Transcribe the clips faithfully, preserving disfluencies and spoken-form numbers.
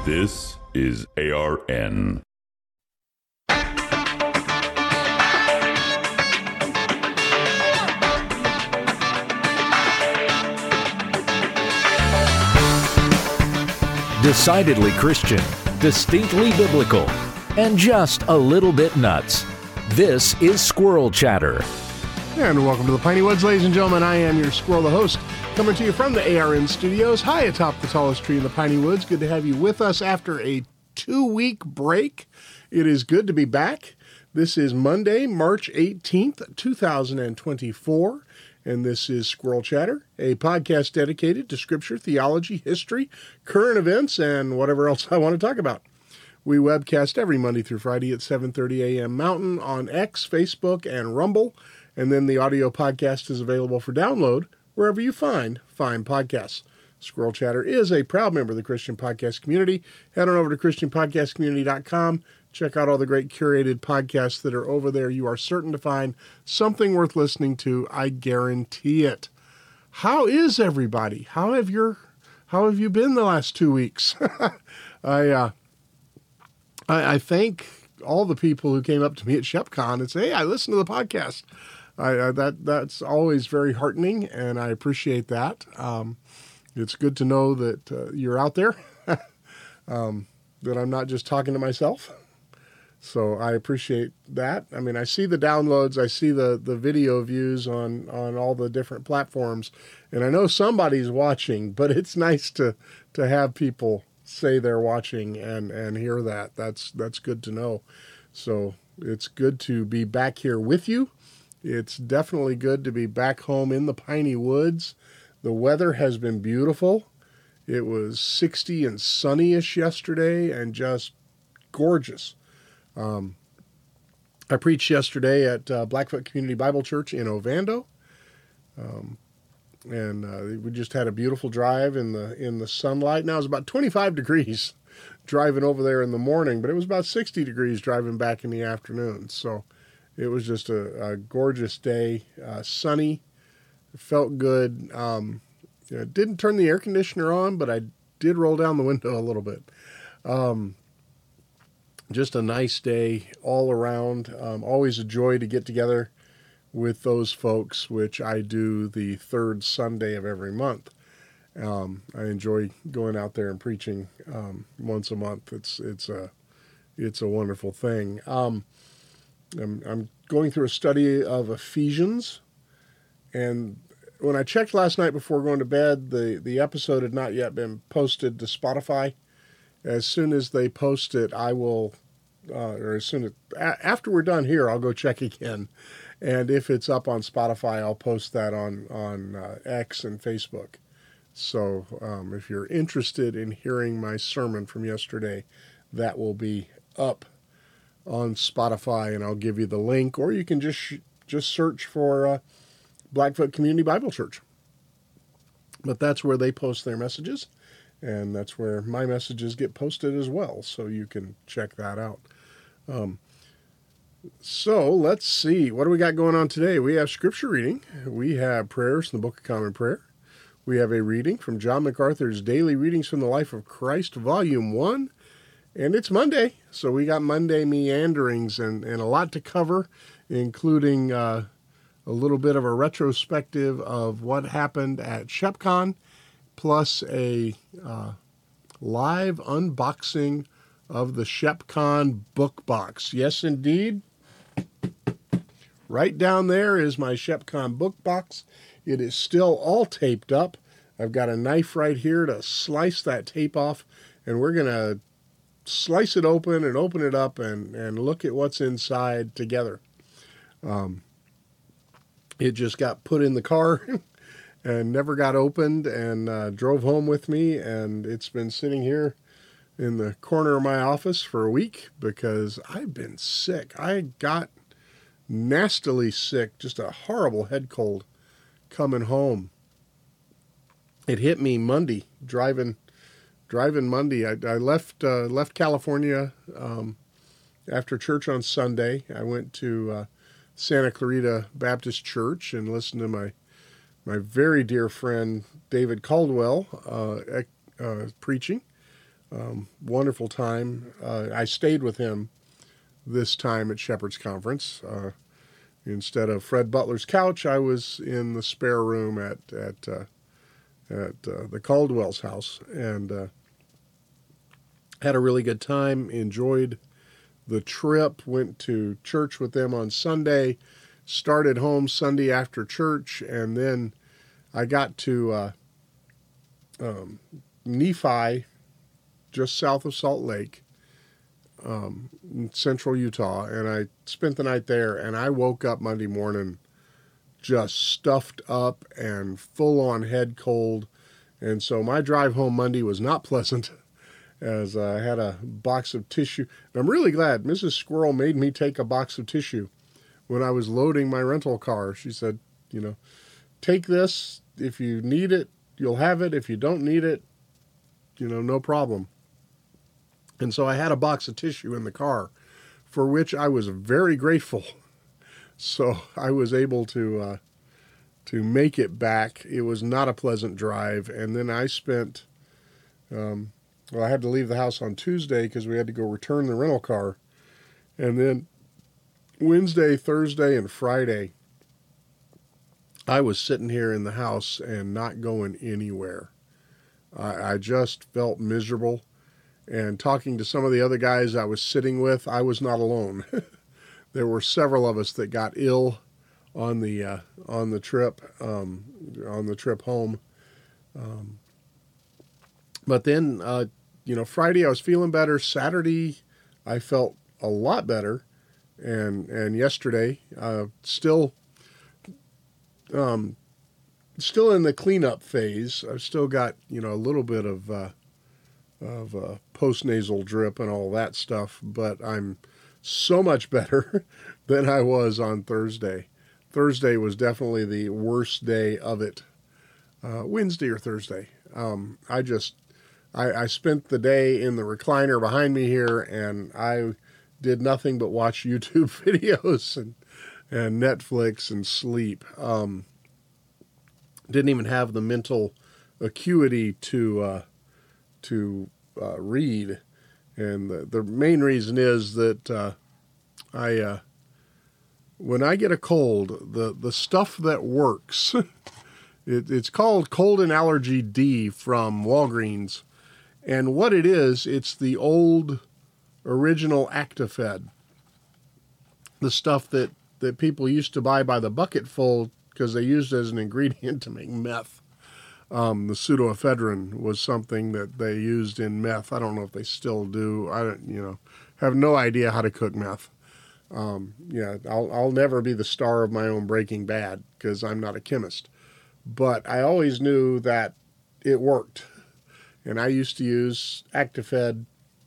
This is A R N. Decidedly Christian, distinctly biblical, and just a little bit nuts. This is Squirrel Chatter. And welcome to the Piney Woods, ladies and gentlemen. I am your squirrel, the host, coming to you from the A R N studios, high atop the tallest tree in the Piney Woods. Good to have you with us after a two-week break. It is good to be back. This is Monday, March eighteenth, two thousand twenty-four, and this is Squirrel Chatter, a podcast dedicated to scripture, theology, history, current events, and whatever else I want to talk about. We webcast every Monday through Friday at seven thirty a.m. Mountain on X, Facebook, and Rumble. And then the audio podcast is available for download wherever you find fine podcasts. Squirrel Chatter is a proud member of the Christian Podcast Community. Head on over to christian podcast community dot com. Check out all the great curated podcasts that are over there. You are certain to find something worth listening to. I guarantee it. How is everybody? How have your How have you been the last two weeks? I, uh, I I thank all the people who came up to me at ShepCon and say, "Hey, I listened to the podcast." I, uh, that that's always very heartening, and I appreciate that. Um, it's good to know that uh, you're out there, um, that I'm not just talking to myself. So I appreciate that. I mean, I see the downloads, I see the, the video views on, on all the different platforms, and I know somebody's watching, but it's nice to, to have people say they're watching and, and hear that. That's, that's good to know. So it's good to be back here with you. It's definitely good to be back home in the Piney Woods. The weather has been beautiful. It was sixty and sunny-ish yesterday and just gorgeous. Um, I preached yesterday at uh, Blackfoot Community Bible Church in Ovando. Um, and uh, we just had a beautiful drive in the in the sunlight. Now it's about twenty-five degrees driving over there in the morning, but it was about sixty degrees driving back in the afternoon. So it was just a, a gorgeous day, uh, sunny, felt good. Um, you know, didn't turn the air conditioner on, but I did roll down the window a little bit. Um, just a nice day all around. Um, always a joy to get together with those folks, which I do the third Sunday of every month. Um, I enjoy going out there and preaching um, once a month. It's it's a it's a wonderful thing. Um, I'm, I'm going through a study of Ephesians, and when I checked last night before going to bed, the, the episode had not yet been posted to Spotify. As soon as they post it, I will, uh, or as soon as, a- after we're done here, I'll go check again. And if it's up on Spotify, I'll post that on, on uh, X and Facebook. So um, if you're interested in hearing my sermon from yesterday, that will be up on Spotify, and I'll give you the link, or you can just just search for uh, Blackfoot Community Bible Church. But that's where they post their messages, and that's where my messages get posted as well, so you can check that out. Um, so let's see, what do we got going on today? We have scripture reading. We have prayers from the Book of Common Prayer. We have a reading from John MacArthur's Daily Readings from the Life of Christ, Volume one. And it's Monday, so we got Monday meanderings and, and a lot to cover, including uh, a little bit of a retrospective of what happened at ShepCon, plus a uh, live unboxing of the ShepCon book box. Yes, indeed. Right down there is my ShepCon book box. It is still all taped up. I've got a knife right here to slice that tape off, and we're going to slice it open and open it up and, and look at what's inside together. Um, it just got put in the car and never got opened, and uh, drove home with me, and it's been sitting here in the corner of my office for a week because I've been sick. I got nastily sick, just a horrible head cold coming home. It hit me Monday, driving Driving Monday. I, I left uh, left California um, after church on Sunday. I went to uh, Santa Clarita Baptist Church and listened to my my very dear friend David Caldwell uh, uh, preaching Um, wonderful time. Uh, I stayed with him this time at Shepherd's Conference. Uh, instead of Fred Butler's couch, I was in the spare room at at uh, at uh, the Caldwell's house, and uh, had a really good time. Enjoyed the trip. Went to church with them on Sunday. Started home Sunday after church, and then I got to uh, um, Nephi, just south of Salt Lake, um, in central Utah, and I spent the night there, and I woke up Monday morning just stuffed up and full-on head cold, and so my drive home Monday was not pleasant, as I had a box of tissue. And I'm really glad Missus Squirrel made me take a box of tissue when I was loading my rental car. She said, you know, take this. If you need it, you'll have it. If you don't need it, you know, no problem. And so I had a box of tissue in the car, for which I was very grateful. So I was able to uh, to make it back. It was not a pleasant drive. And then I spent, um, well, I had to leave the house on Tuesday because we had to go return the rental car. And then Wednesday, Thursday, and Friday, I was sitting here in the house and not going anywhere. I, I just felt miserable. And talking to some of the other guys I was sitting with, I was not alone. There were several of us that got ill on the uh, on the trip um, on the trip home. Um, but then, uh, you know, Friday I was feeling better. Saturday I felt a lot better. And and yesterday, uh, still, um, still in the cleanup phase. I've still got, you know, a little bit of uh, of uh, post-nasal drip and all that stuff, but I'm so much better than I was on Thursday. Thursday was definitely the worst day of it. Uh, Wednesday or Thursday. Um, I just, I, I spent the day in the recliner behind me here, and I did nothing but watch YouTube videos and, and Netflix and sleep. Um, didn't even have the mental acuity to uh, to uh, read. And the, the main reason is that uh, I, uh, when I get a cold, the, the stuff that works, it, it's called Cold and Allergy D from Walgreens. And what it is, it's the old original Actifed, the stuff that, that people used to buy by the bucketful because they used it as an ingredient to make meth. Um, the pseudoephedrine was something that they used in meth. I don't know if they still do. I don't, you know, have no idea how to cook meth. Um, yeah, I'll I'll never be the star of my own Breaking Bad because I'm not a chemist. But I always knew that it worked, and I used to use Actifed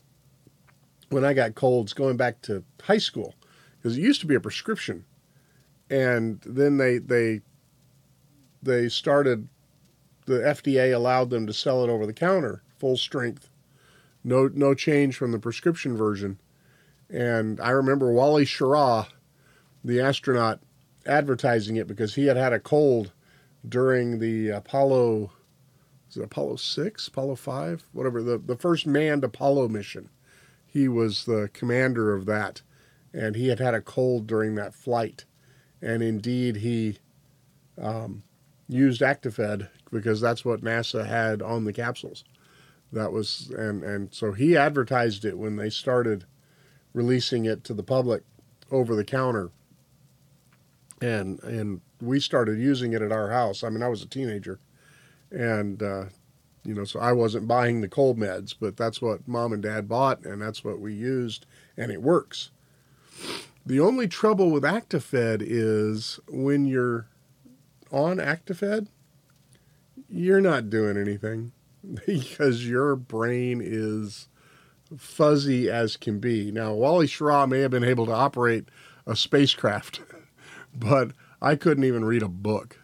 when I got colds going back to high school, because it used to be a prescription, and then they they they started. The F D A allowed them to sell it over the counter, full strength, no no change from the prescription version. And I remember Wally Schirra, the astronaut, advertising it because he had had a cold during the Apollo, was it Apollo six, Apollo five, whatever, the, the first manned Apollo mission. He was the commander of that, and he had had a cold during that flight. And indeed, he um, used Actifed because that's what NASA had on the capsules. That was, and, and so he advertised it when they started releasing it to the public over the counter. And, and we started using it at our house. I mean, I was a teenager, and, uh, you know, so I wasn't buying the cold meds, but that's what Mom and Dad bought, and that's what we used, and it works. The only trouble with Actifed is when you're on Actifed, you're not doing anything because your brain is fuzzy as can be. Now, Wally Schirra may have been able to operate a spacecraft, but I couldn't even read a book.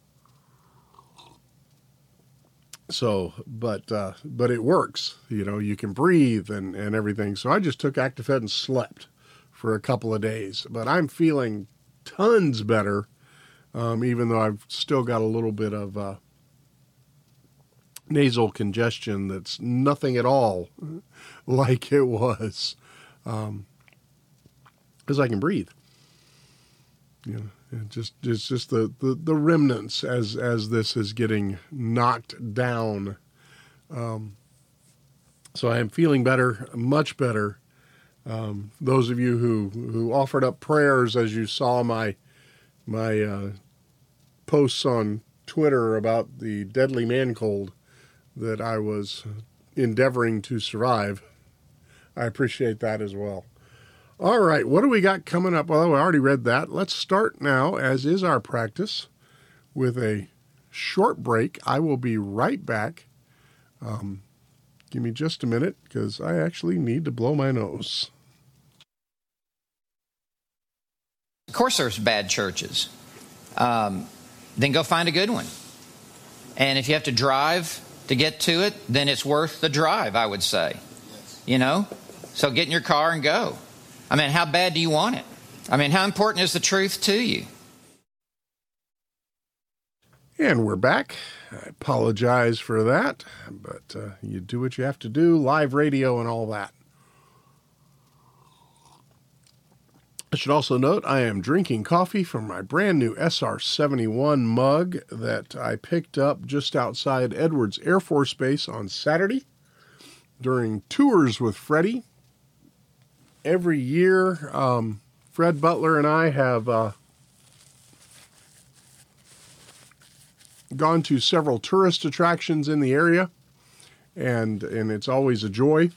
So, but uh, but it works. You know, you can breathe and, and everything. So I just took Actifed and slept for a couple of days. But I'm feeling tons better, um, even though I've still got a little bit of uh, nasal congestion that's nothing at all like it was, um, because I can breathe. You know, it just it's just the, the, the remnants as as this is getting knocked down. Um, so I am feeling better, much better. Um, those of you who, who offered up prayers as you saw my my uh, posts on Twitter about the deadly man cold that I was endeavoring to survive, I appreciate that as well. All right, what do we got coming up? Well, I already read that. Let's start now, as is our practice, with a short break. I will be right back. Um, give me just a minute, because I actually need to blow my nose. Of course there's bad churches. Um, then go find a good one. And if you have to drive to get to it, then it's worth the drive, I would say. Yes. You know? So get in your car and go. I mean, how bad do you want it? I mean, how important is the truth to you? And we're back. I apologize for that, but uh, you do what you have to do, live radio and all that. I should also note I am drinking coffee from my brand new S R seventy-one mug that I picked up just outside Edwards Air Force Base on Saturday during tours with Freddie. Every year, um, Fred Butler and I have uh, gone to several tourist attractions in the area, and and it's always a joy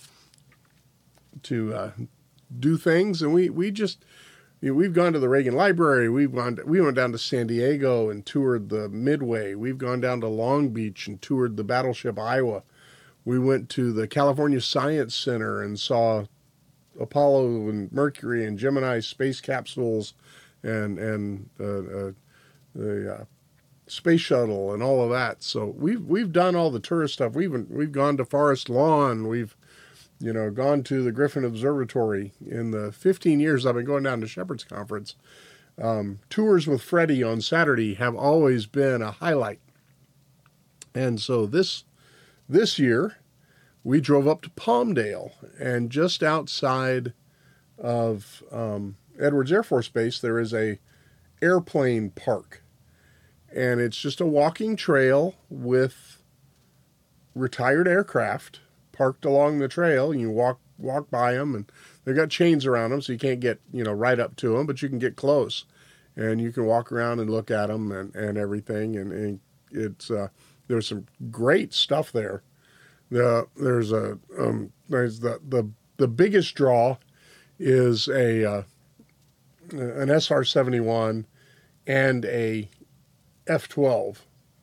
to uh, do things. And we we just you know, we've gone to the Reagan Library. We've gone to, we went down to San Diego and toured the Midway. We've gone down to Long Beach and toured the Battleship Iowa. We went to the California Science Center and saw Apollo and Mercury and Gemini space capsules and and uh, uh, the uh, space shuttle and all of that. So we've we've done all the tourist stuff. We've we've gone to Forest Lawn. We've you know gone to the Griffin Observatory. In the fifteen years I've been going down to Shepherd's Conference, um, tours with Freddie on Saturday have always been a highlight. And so this this year we drove up to Palmdale, and just outside of um, Edwards Air Force Base there is a airplane park. And it's just a walking trail with retired aircraft parked along the trail. And you walk walk by them, and they've got chains around them, so you can't get you know right up to them, but you can get close, and you can walk around and look at them and, and everything. And, and it's uh, there's some great stuff there. The there's a um, there's the the the biggest draw is a uh, an S R seventy-one and a F twelve,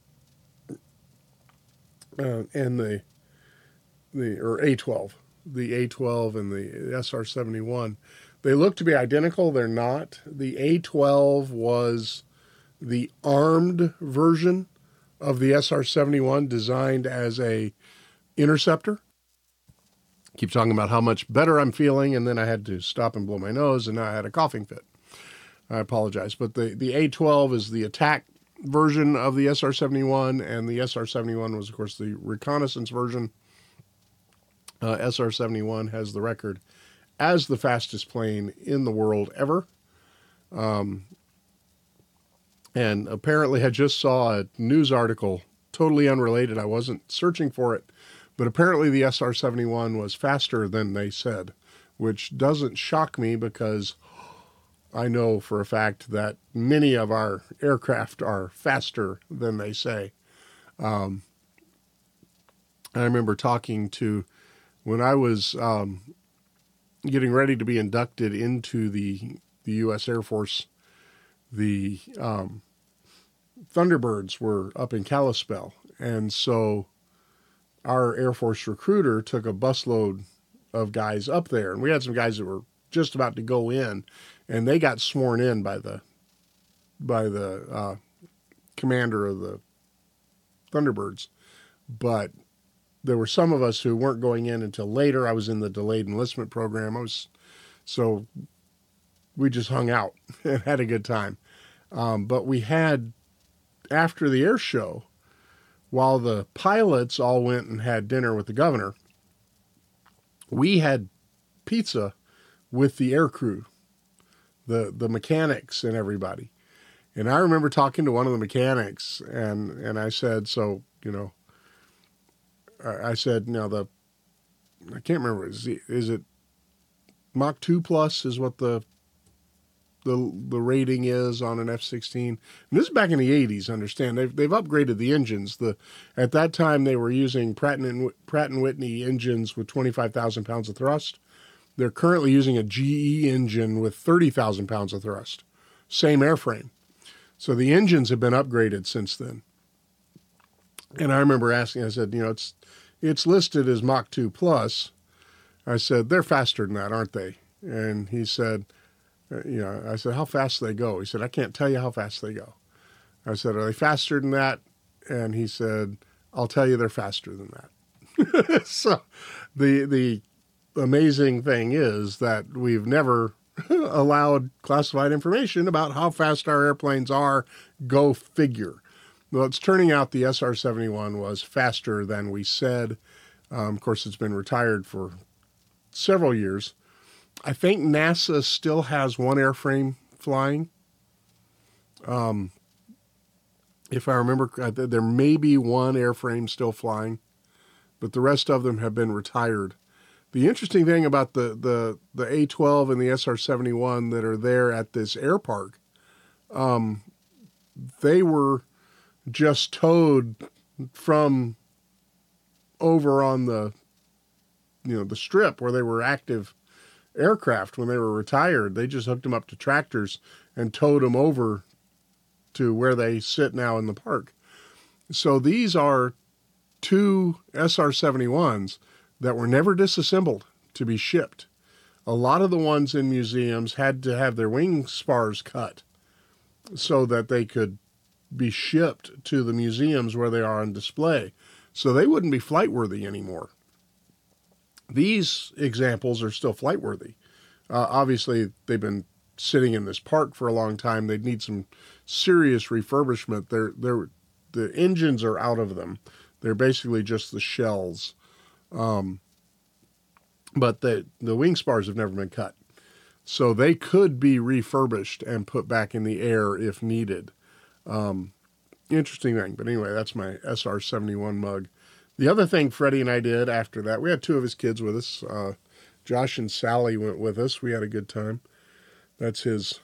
uh, and the the or A twelve, the A twelve and the S R seventy-one. They look to be identical. They're not. The A twelve was the armed version of the S R seventy-one, designed as a interceptor. Keep talking about how much better I'm feeling, and then I had to stop and blow my nose, and now I had a coughing fit. I apologize, but the the A twelve is the attack version of the S R seventy-one, and the S R seventy-one was, of course, the reconnaissance version. Uh, S R seventy-one has the record as the fastest plane in the world ever. Um, and apparently I just saw a news article, totally unrelated. I wasn't searching for it, but apparently the S R seventy-one was faster than they said, which doesn't shock me because I know for a fact that many of our aircraft are faster than they say. Um, I remember talking to, when I was um, getting ready to be inducted into the the U S Air Force, the um, Thunderbirds were up in Kalispell. And so our Air Force recruiter took a busload of guys up there. And we had some guys that were just about to go in, and they got sworn in by the by the uh, commander of the Thunderbirds. But there were some of us who weren't going in until later. I was in the delayed enlistment program. I was, so we just hung out and had a good time. Um, but we had, after the air show, while the pilots all went and had dinner with the governor, we had pizza with the air crew, the the mechanics and everybody. And I remember talking to one of the mechanics, and, and I said, so, you know, I said, now the, I can't remember, is, it, is it Mach two plus is what the, the the rating is on an F sixteen. And this is back in the eighties, understand. They've, they've upgraded the engines. The At that time, they were using Pratt and, Pratt and Whitney engines with twenty-five thousand pounds of thrust. They're currently using a G E engine with thirty thousand pounds of thrust. Same airframe. So the engines have been upgraded since then. And I remember asking, I said, you know, it's it's listed as Mach two plus. I said, they're faster than that, aren't they? And he said, uh, you know, I said, how fast do they go? He said, I can't tell you how fast they go. I said, are they faster than that? And he said, I'll tell you they're faster than that. So the the amazing thing is that we've never allowed classified information about how fast our airplanes are. Go figure. Well, it's turning out the S R seventy-one was faster than we said. Um, of course, it's been retired for several years. I think NASA still has one airframe flying. Um, if I remember, there may be one airframe still flying, but the rest of them have been retired. The interesting thing about the, the, the A twelve and the S R seventy-one that are there at this air park, um, they were just towed from over on the, you know, the strip where they were active aircraft when they were retired. They just hooked them up to tractors and towed them over to where they sit now in the park. So these are two S R seventy-ones that were never disassembled to be shipped. A lot of the ones in museums had to have their wing spars cut so that they could be shipped to the museums where they are on display. So they wouldn't be flight worthy anymore. These examples are still flight worthy. Uh, obviously, they've been sitting in this park for a long time. They'd need some serious refurbishment. They're, they're, the engines are out of them. They're basically just the shells. Um, but the, the wing spars have never been cut. So they could be refurbished and put back in the air if needed. Um, interesting thing. But anyway, that's my S R seventy-one mug. The other thing Freddie and I did after that, we had two of his kids with us. Uh, Josh and Sally went with us. We had a good time. That's his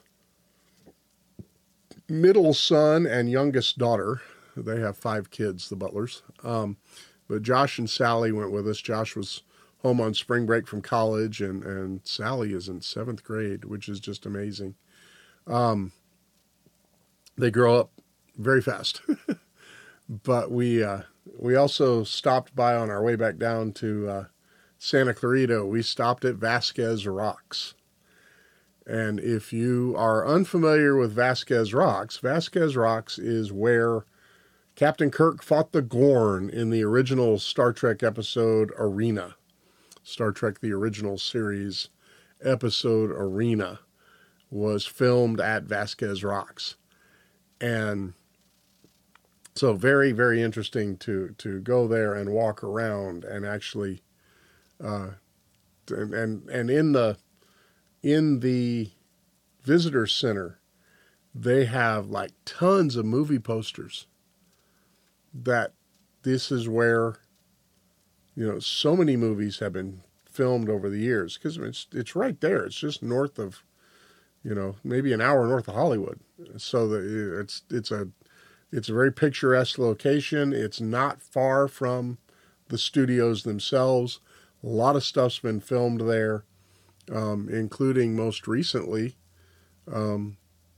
middle son and youngest daughter. They have five kids, the Butlers. Um, but Josh and Sally went with us. Josh was home on spring break from college, and, and Sally is in seventh grade, which is just amazing. Um, they grow up very fast. But we uh, we also stopped by on our way back down to uh, Santa Clarita. We stopped at Vasquez Rocks. And if you are unfamiliar with Vasquez Rocks, Vasquez Rocks is where Captain Kirk fought the Gorn in the original Star Trek episode Arena. Star Trek, the original series episode Arena, was filmed at Vasquez Rocks. And so very, very interesting to, to go there and walk around and actually, uh, and, and, and in the, in the visitor center, they have like tons of movie posters that this is where, you know, so many movies have been filmed over the years, because it's, it's right there. It's just north of, you know, maybe an hour north of Hollywood. So the, it's, it's a, It's a very picturesque location. It's not far from the studios themselves. A lot of stuff's been filmed there, um, including most recently um,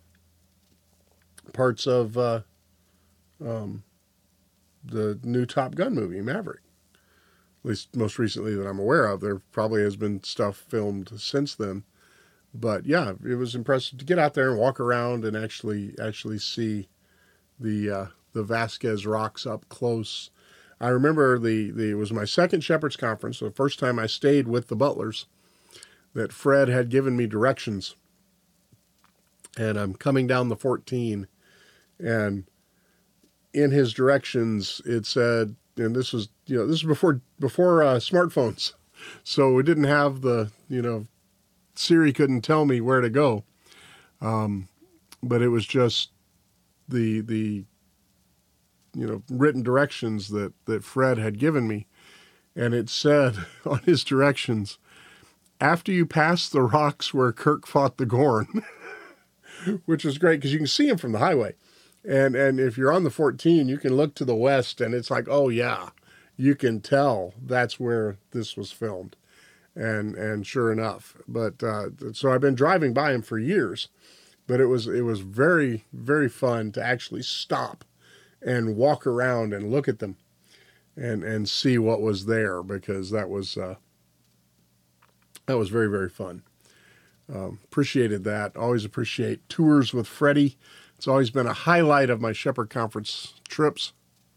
parts of uh, um, the new Top Gun movie, Maverick. At least most recently that I'm aware of. There probably has been stuff filmed since then. But yeah, it was impressive to get out there and walk around and actually actually see the uh, the Vasquez Rocks up close. I remember the, the it was my second Shepherd's Conference, so the first time I stayed with the Butlers, that Fred had given me directions. And I'm coming down the fourteen, and in his directions, it said, and this was, you know, this was before, before uh, smartphones. So we didn't have the, you know, Siri couldn't tell me where to go. Um, but it was just the, the, you know, written directions that, that Fred had given me. And it said on his directions, after you pass the rocks where Kirk fought the Gorn, which was great because you can see him from the highway. And and if you're on the fourteen, you can look to the west and it's like, oh yeah, you can tell that's where this was filmed. And and sure enough. But uh, so I've been driving by him for years, but it was it was very, very fun to actually stop and walk around and look at them and, and see what was there, because that was uh, that was very, very fun. Um, appreciated that. Always appreciate tours with Freddie. It's always been a highlight of my Shepherd Conference trips.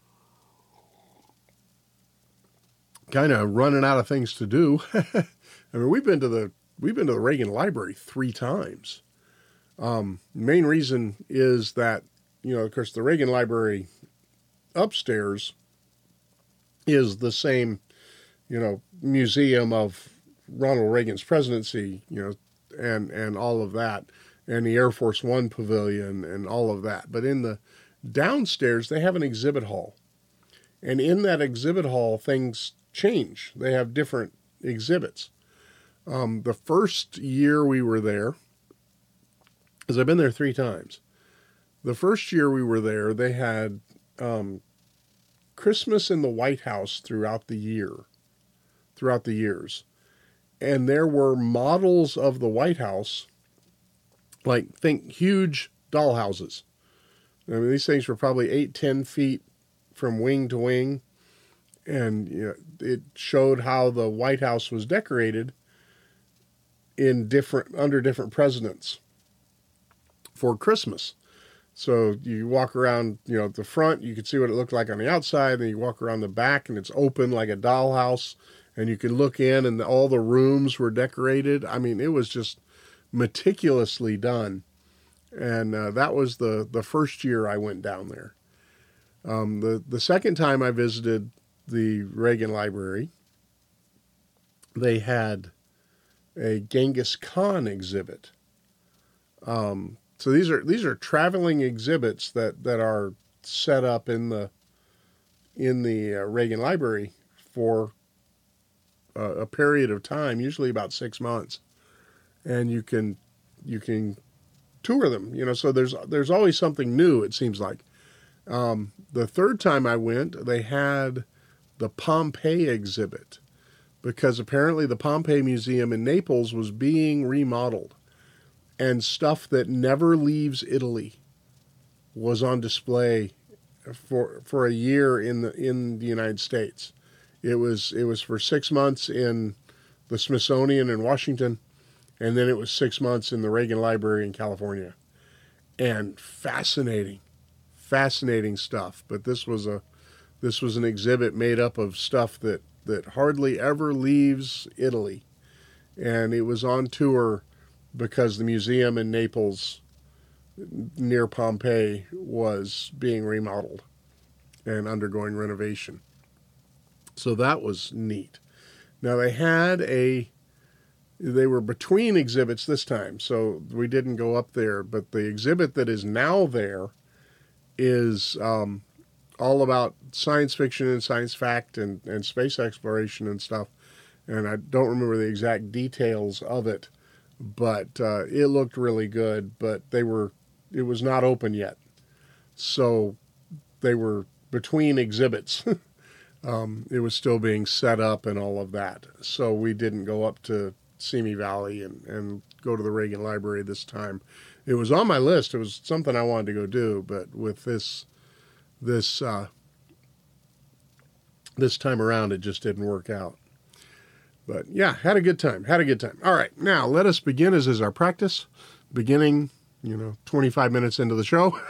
Kind of running out of things to do. I mean, we've been to the we've been to the Reagan Library three times. Um, main reason is that, you know, of course, the Reagan Library upstairs is the same, you know, museum of Ronald Reagan's presidency, you know, and and all of that. And the Air Force One pavilion and all of that. But in the downstairs, they have an exhibit hall. And in that exhibit hall, things change. They have different exhibits. Um, the first year we were there, because I've been there three times, the first year we were there, they had um, Christmas in the White House throughout the year, throughout the years. And there were models of the White House, like, think huge dollhouses. I mean, these things were probably eight, ten feet from wing to wing. And you know, it showed how the White House was decorated in different, under different presidents for Christmas. So you walk around, you know, at the front, you could see what it looked like on the outside. Then you walk around the back and it's open like a dollhouse. And you could look in and all the rooms were decorated. I mean, it was just meticulously done. And uh, that was the, the first year I went down there. Um, the, the second time I visited the Reagan Library, they had a Genghis Khan exhibit. Um, so these are these are traveling exhibits that, that are set up in the in the uh, Reagan Library for uh, a period of time, usually about six months. And you can you can tour them, you know. So there's there's always something new. It seems like. Um, the third time I went, they had the Pompeii exhibit, because apparently the Pompeii Museum in Naples was being remodeled, and stuff that never leaves Italy was on display for for a year in the in the United States. It was it was for six months in the Smithsonian in Washington. And then it was six months in the Reagan Library in California. And fascinating, fascinating stuff. But this was a, this was an exhibit made up of stuff that, that hardly ever leaves Italy. And it was on tour because the museum in Naples near Pompeii was being remodeled and undergoing renovation. So that was neat. Now they had a, They were between exhibits this time, so we didn't go up there. But the exhibit that is now there is um, all about science fiction and science fact and, and space exploration and stuff. And I don't remember the exact details of it, but uh, it looked really good. But they were, it was not open yet. So they were between exhibits. um, it was still being set up and all of that. So we didn't go up to Simi Valley and, and go to the Reagan Library this time. It was on my list. It was something I wanted to go do, but with this this uh, this time around, it just didn't work out. But yeah, had a good time. Had a good time. All right, now let us begin, as is our practice. Beginning, you know, twenty-five minutes into the show.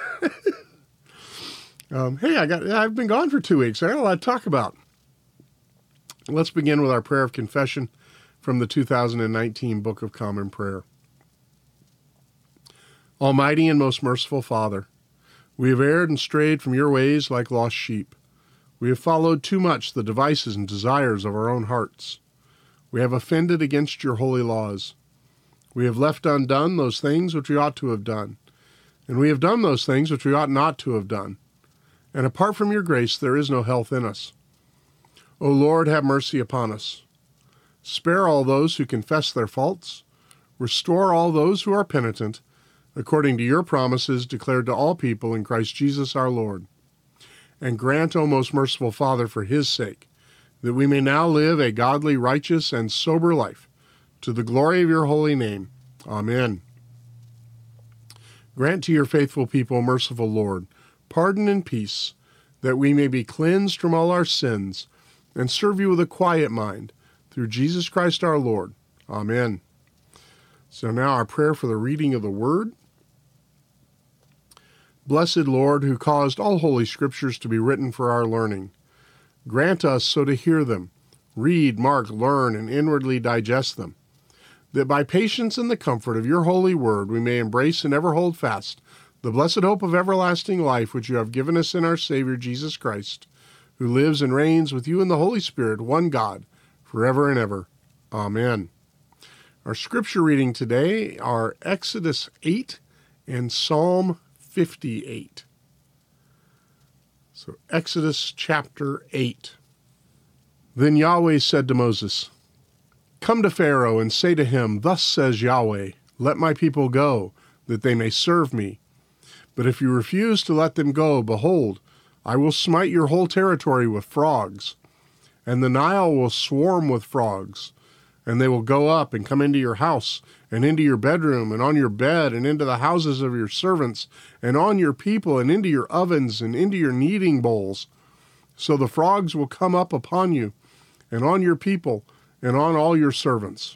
um, hey, I got. I've been gone for two weeks. I got a lot to talk about. Let's begin with our prayer of confession from the two thousand nineteen Book of Common Prayer. Almighty and most merciful Father, We have erred and strayed from your ways like lost sheep. We have followed too much the devices and desires of our own hearts. We have offended against your holy laws. We have left undone those things which we ought to have done, and we have done those things which we ought not to have done. And apart from your grace, there is no health in us. O Lord, have mercy upon us. Spare all those who confess their faults. Restore all those who are penitent, according to your promises declared to all people in Christ Jesus our Lord. And grant, O most merciful Father, for his sake, that we may now live a godly, righteous, and sober life, to the glory of your holy name. Amen. Grant to your faithful people, merciful Lord, pardon and peace, that we may be cleansed from all our sins, and serve you with a quiet mind, through Jesus Christ our Lord. Amen. So now our prayer for the reading of the Word. Blessed Lord, who caused all holy scriptures to be written for our learning, grant us so to hear them, read, mark, learn, and inwardly digest them, that by patience and the comfort of your holy word we may embrace and ever hold fast the blessed hope of everlasting life which you have given us in our Savior Jesus Christ, who lives and reigns with you in the Holy Spirit, one God, forever and ever. Amen. Our scripture reading today are Exodus eight and Psalm fifty-eight. So Exodus chapter eight. Then Yahweh said to Moses, Come to Pharaoh and say to him, Thus says Yahweh, Let my people go, that they may serve me. But if you refuse to let them go, behold, I will smite your whole territory with frogs, and the Nile will swarm with frogs, and they will go up and come into your house, and into your bedroom, and on your bed, and into the houses of your servants, and on your people, and into your ovens, and into your kneading bowls. So the frogs will come up upon you, and on your people, and on all your servants.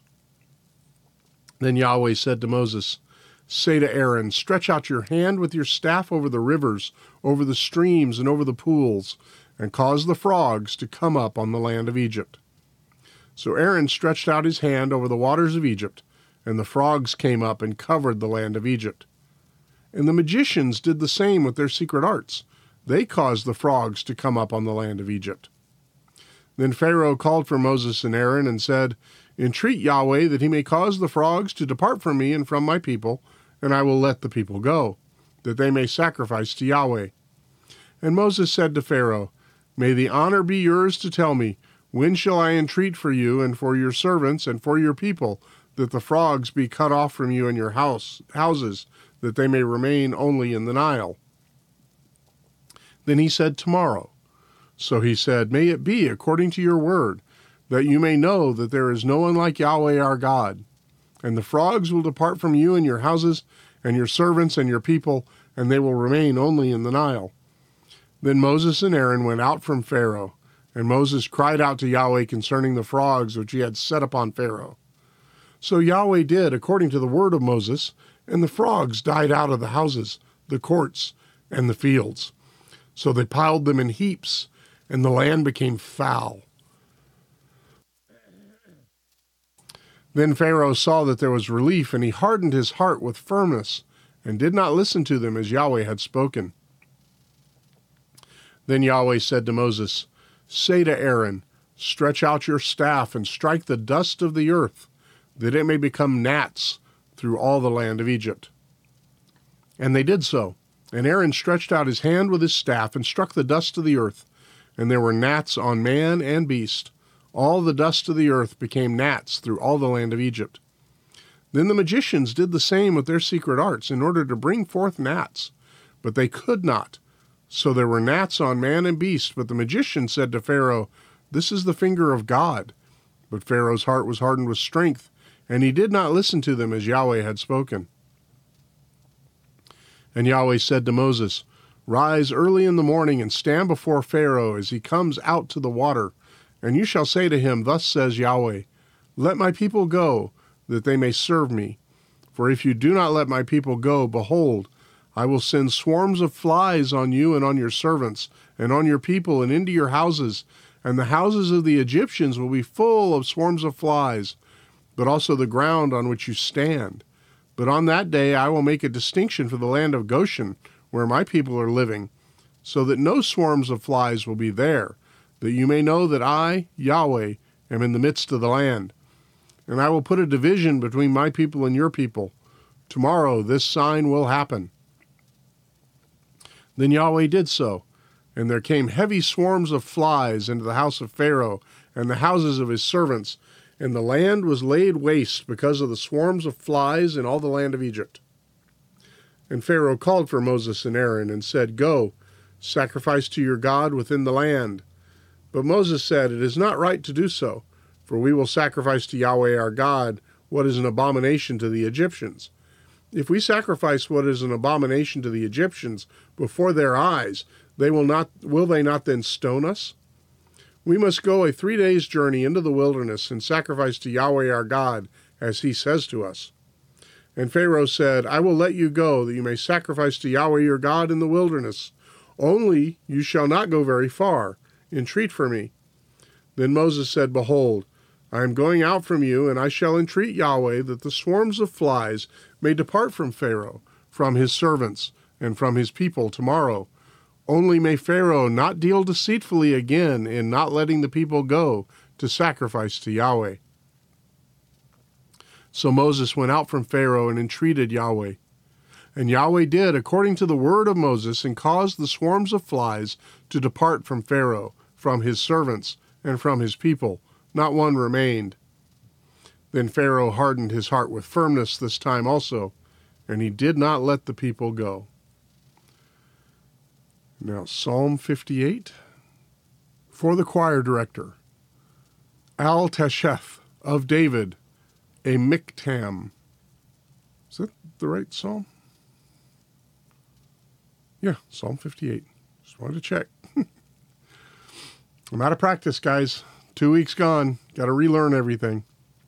Then Yahweh said to Moses, Say to Aaron, Stretch out your hand with your staff over the rivers, over the streams, and over the pools, and cause the frogs to come up on the land of Egypt. So Aaron stretched out his hand over the waters of Egypt, and the frogs came up and covered the land of Egypt. And the magicians did the same with their secret arts. They caused the frogs to come up on the land of Egypt. Then Pharaoh called for Moses and Aaron and said, Entreat Yahweh that he may cause the frogs to depart from me and from my people, and I will let the people go, that they may sacrifice to Yahweh. And Moses said to Pharaoh, May the honor be yours to tell me, when shall I entreat for you and for your servants and for your people, that the frogs be cut off from you and your house, houses, that they may remain only in the Nile? Then he said, Tomorrow. So he said, May it be according to your word, that you may know that there is no one like Yahweh our God. And the frogs will depart from you and your houses, and your servants and your people, and they will remain only in the Nile. Then Moses and Aaron went out from Pharaoh, and Moses cried out to Yahweh concerning the frogs which he had set upon Pharaoh. So Yahweh did according to the word of Moses, and the frogs died out of the houses, the courts, and the fields. So they piled them in heaps, and the land became foul. Then Pharaoh saw that there was relief, and he hardened his heart with firmness, and did not listen to them as Yahweh had spoken. Then Yahweh said to Moses, Say to Aaron, Stretch out your staff and strike the dust of the earth, that it may become gnats through all the land of Egypt. And they did so. And Aaron stretched out his hand with his staff and struck the dust of the earth, and there were gnats on man and beast. All the dust of the earth became gnats through all the land of Egypt. Then the magicians did the same with their secret arts in order to bring forth gnats, but they could not. So there were gnats on man and beast, but the magician said to Pharaoh, This is the finger of God. But Pharaoh's heart was hardened with strength, and he did not listen to them as Yahweh had spoken. And Yahweh said to Moses, Rise early in the morning and stand before Pharaoh as he comes out to the water, and you shall say to him, Thus says Yahweh, Let my people go, that they may serve me. For if you do not let my people go, behold, I will send swarms of flies on you and on your servants, and on your people, and into your houses, and the houses of the Egyptians will be full of swarms of flies, but also the ground on which you stand. But on that day I will make a distinction for the land of Goshen, where my people are living, so that no swarms of flies will be there, that you may know that I, Yahweh, am in the midst of the land. And I will put a division between my people and your people. Tomorrow this sign will happen." Then Yahweh did so, and there came heavy swarms of flies into the house of Pharaoh and the houses of his servants, and the land was laid waste because of the swarms of flies in all the land of Egypt. And Pharaoh called for Moses and Aaron and said, "Go, sacrifice to your God within the land." But Moses said, "It is not right to do so, for we will sacrifice to Yahweh our God what is an abomination to the Egyptians. If we sacrifice what is an abomination to the Egyptians before their eyes, they will not will they not then stone us? We must go a three days' journey into the wilderness and sacrifice to Yahweh our God, as he says to us." And Pharaoh said, "I will let you go, that you may sacrifice to Yahweh your God in the wilderness. Only you shall not go very far. Entreat for me." Then Moses said, "Behold, I am going out from you, and I shall entreat Yahweh that the swarms of flies may depart from Pharaoh, from his servants, and from his people tomorrow. Only may Pharaoh not deal deceitfully again in not letting the people go to sacrifice to Yahweh." So Moses went out from Pharaoh and entreated Yahweh. And Yahweh did according to the word of Moses, and caused the swarms of flies to depart from Pharaoh, from his servants, and from his people. Not one remained. Then Pharaoh hardened his heart with firmness this time also, and he did not let the people go. Now, Psalm fifty-eight. For the choir director, Al-Tesheth of David, a miktam. Is that the right psalm? Yeah, Psalm fifty-eight. Just wanted to check. I'm out of practice, guys. Two weeks gone. Got to relearn everything.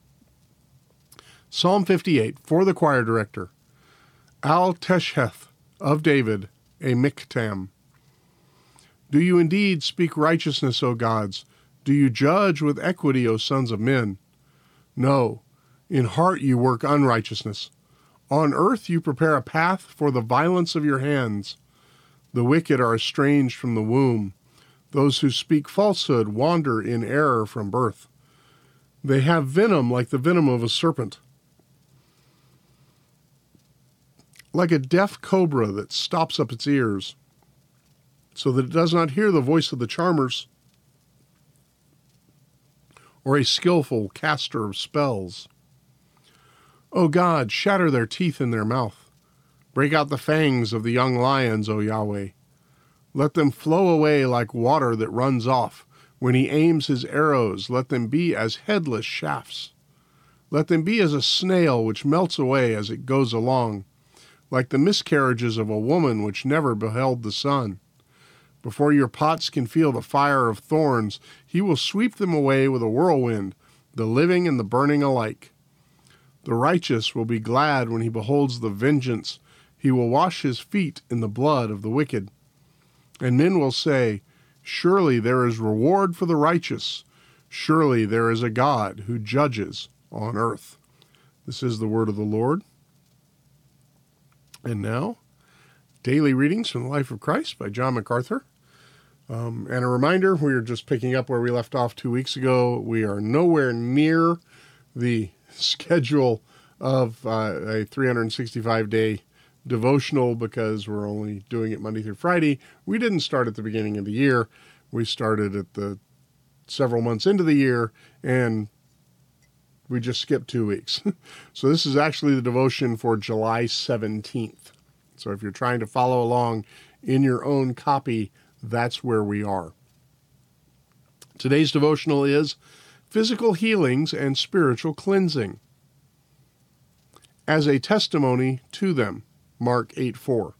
Psalm fifty-eight, for the choir director, Al-Tesheth of David, a miktam. Do you indeed speak righteousness, O gods? Do you judge with equity, O sons of men? No, in heart you work unrighteousness. On earth you prepare a path for the violence of your hands. The wicked are estranged from the womb. Those who speak falsehood wander in error from birth. They have venom like the venom of a serpent, like a deaf cobra that stops up its ears, so that it does not hear the voice of the charmers, or a skillful caster of spells. O God, shatter their teeth in their mouth. Break out the fangs of the young lions, O Yahweh. Let them flow away like water that runs off. When he aims his arrows, let them be as headless shafts. Let them be as a snail which melts away as it goes along, like the miscarriages of a woman which never beheld the sun. Before your pots can feel the fire of thorns, he will sweep them away with a whirlwind, the living and the burning alike. The righteous will be glad when he beholds the vengeance. He will wash his feet in the blood of the wicked. And men will say, surely there is reward for the righteous. Surely there is a God who judges on earth. This is the word of the Lord. And now, daily readings from the Life of Christ by John MacArthur. Um, and a reminder, we are just picking up where we left off two weeks ago. We are nowhere near the schedule of uh, a three hundred sixty-five day devotional because we're only doing it Monday through Friday. We didn't start at the beginning of the year. We started at the several months into the year, and we just skipped two weeks. So this is actually the devotion for July seventeenth. So if you're trying to follow along in your own copy, that's where we are. Today's devotional is Physical Healings and Spiritual Cleansing as a testimony to them. Mark eight four.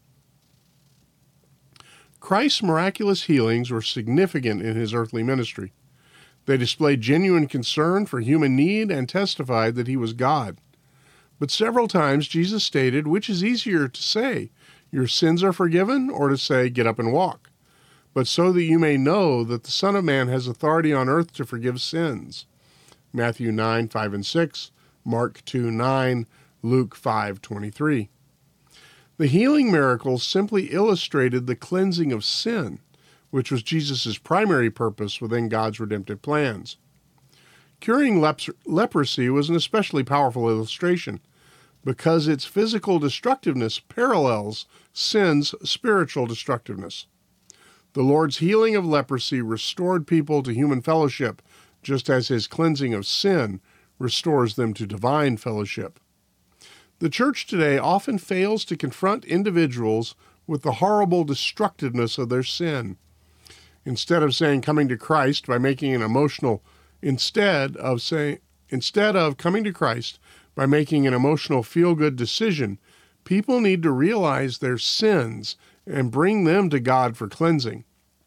Christ's miraculous healings were significant in his earthly ministry. They displayed genuine concern for human need and testified that he was God. But several times Jesus stated, which is easier to say, your sins are forgiven, or to say, get up and walk? But so that you may know that the Son of Man has authority on earth to forgive sins. Matthew nine five and six, Mark two nine, Luke five twenty-three. The healing miracles simply illustrated the cleansing of sin, which was Jesus' primary purpose within God's redemptive plans. Curing lep- leprosy was an especially powerful illustration because its physical destructiveness parallels sin's spiritual destructiveness. The Lord's healing of leprosy restored people to human fellowship, just as his cleansing of sin restores them to divine fellowship. The church today often fails to confront individuals with the horrible destructiveness of their sin. Instead of saying coming to Christ by making an emotional, instead of saying, instead of coming to Christ by making an emotional feel-good decision, people need to realize their sins and bring them to God for cleansing.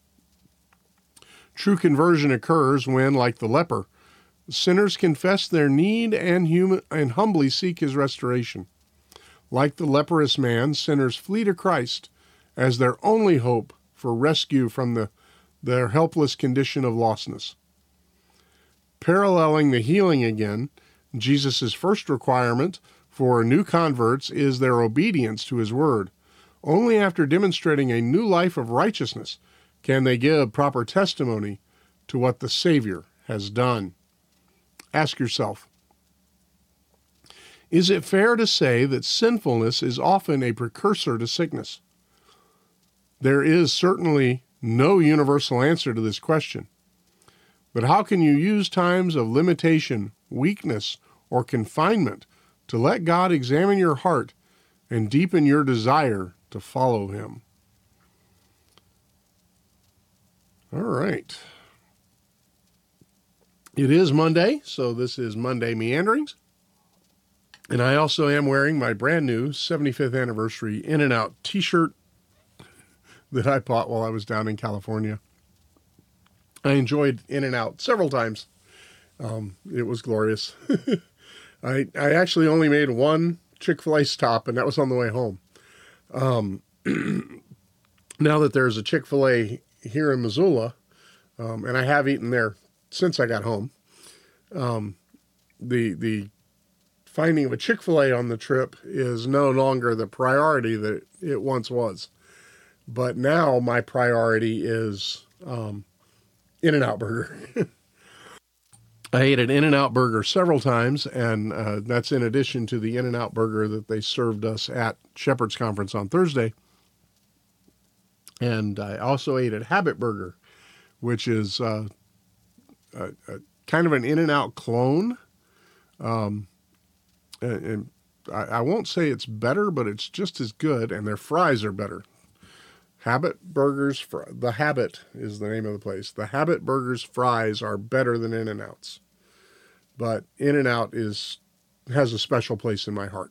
True conversion occurs when, like the leper, sinners confess their need and, human, and humbly seek his restoration. Like the leprous man, sinners flee to Christ as their only hope for rescue from the, their helpless condition of lostness. Paralleling the healing again, Jesus' first requirement for new converts is their obedience to his word. Only after demonstrating a new life of righteousness can they give proper testimony to what the Savior has done. Ask yourself, is it fair to say that sinfulness is often a precursor to sickness? There is certainly no universal answer to this question. But how can you use times of limitation, weakness, or confinement to let God examine your heart and deepen your desire to follow him? All right. It is Monday, so this is Monday Meanderings. And I also am wearing my brand new seventy-fifth anniversary In-N-Out t-shirt that I bought while I was down in California. I enjoyed In-N-Out several times. Um, it was glorious. I I actually only made one Chick-fil-A stop, and that was on the way home. Um, now that there's a Chick-fil-A here in Missoula, um, and I have eaten there since I got home, um, the the finding of a Chick-fil-A on the trip is no longer the priority that it once was. But now my priority is um, In-N-Out Burger. I ate an In-N-Out Burger several times, and uh, that's in addition to the In-N-Out Burger that they served us at Shepherd's Conference on Thursday. And I also ate at Habit Burger, which is uh, a, a kind of an In-N-Out clone. Um, and, and I, I won't say it's better, but it's just as good, and their fries are better. Habit Burgers, the Habit is the name of the place. The Habit Burgers fries are better than In-N-Out's. But In-N-Out is has a special place in my heart.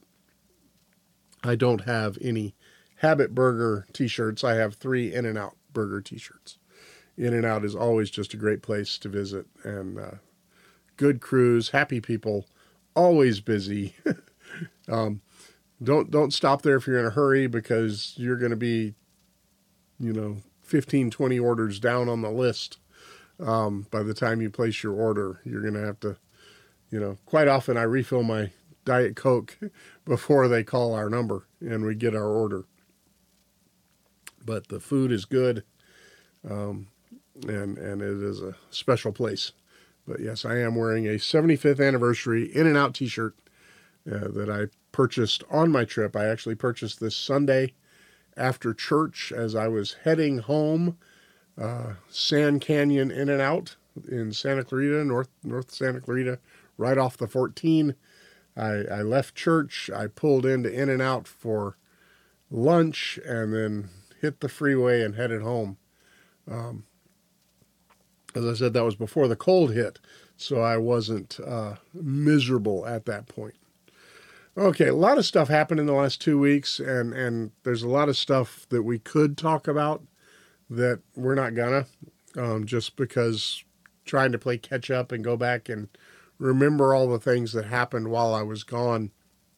I don't have any Habit Burger t-shirts. I have three In-N-Out Burger t-shirts. In-N-Out is always just a great place to visit. And uh, good crews, happy people, always busy. um, don't don't stop there if you're in a hurry, because you're going to be, you know, fifteen, twenty orders down on the list. Um, by the time you place your order, you're going to have to, you know, quite often I refill my Diet Coke before they call our number and we get our order. But the food is good, um, and, and it is a special place. But yes, I am wearing a seventy-fifth anniversary In-N-Out t-shirt uh, that I purchased on my trip. I actually purchased this Sunday after church as I was heading home. uh, Sand Canyon In-N-Out in Santa Clarita, North North Santa Clarita, right off the fourteen. I, I left church. I pulled into In-N-Out for lunch and then hit the freeway and headed home. Um, as I said, that was before the cold hit, so I wasn't uh, miserable at that point. Okay, a lot of stuff happened in the last two weeks, and, and there's a lot of stuff that we could talk about that we're not gonna, um, just because trying to play catch up and go back and remember all the things that happened while I was gone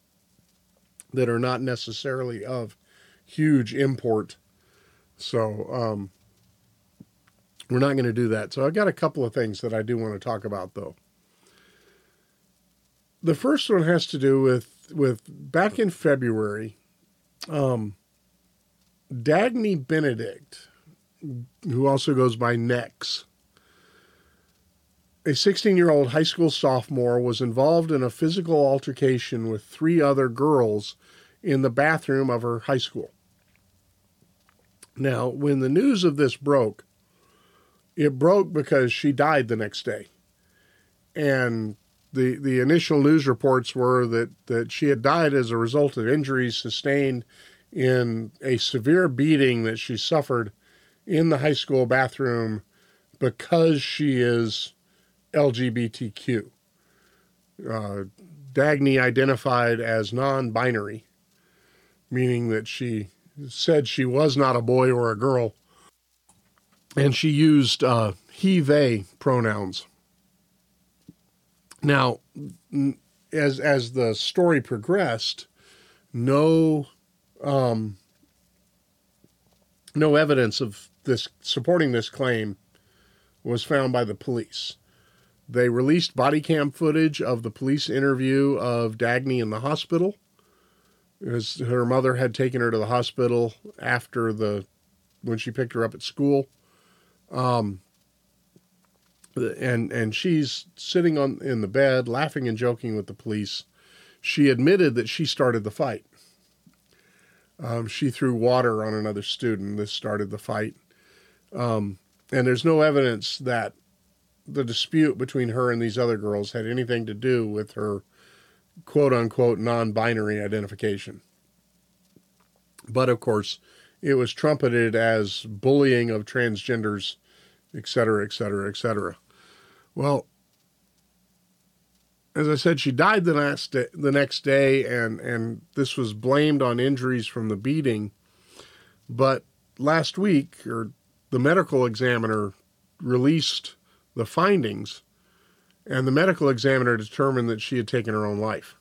that are not necessarily of huge import. So um, we're not going to do that. So I've got a couple of things that I do want to talk about, though. The first one has to do with, with back in February, Um, Dagny Benedict, who also goes by Nex, a sixteen-year-old high school sophomore, was involved in a physical altercation with three other girls in the bathroom of her high school. Now, when the news of this broke, it broke because she died the next day. And the the initial news reports were that, that she had died as a result of injuries sustained in a severe beating that she suffered in the high school bathroom because she is L G B T Q. Uh, Dagny identified as non-binary, meaning that she said she was not a boy or a girl, and she used uh, he, they pronouns. Now, as as the story progressed, no um, no evidence of this supporting this claim was found by the police. They released body cam footage of the police interview of Dagny in the hospital, as her mother had taken her to the hospital after the when she picked her up at school. Um, and and she's sitting on in the bed, laughing and joking with the police. She admitted that she started the fight. Um, she threw water on another student. This started the fight. Um, and there's no evidence that the dispute between her and these other girls had anything to do with her quote-unquote non-binary identification. But, of course, it was trumpeted as bullying of transgenders, et cetera, et cetera, et cetera. Well, as I said, she died the next day, the next day, and, and this was blamed on injuries from the beating. But last week, or the medical examiner released the findings, and the medical examiner determined that she had taken her own life.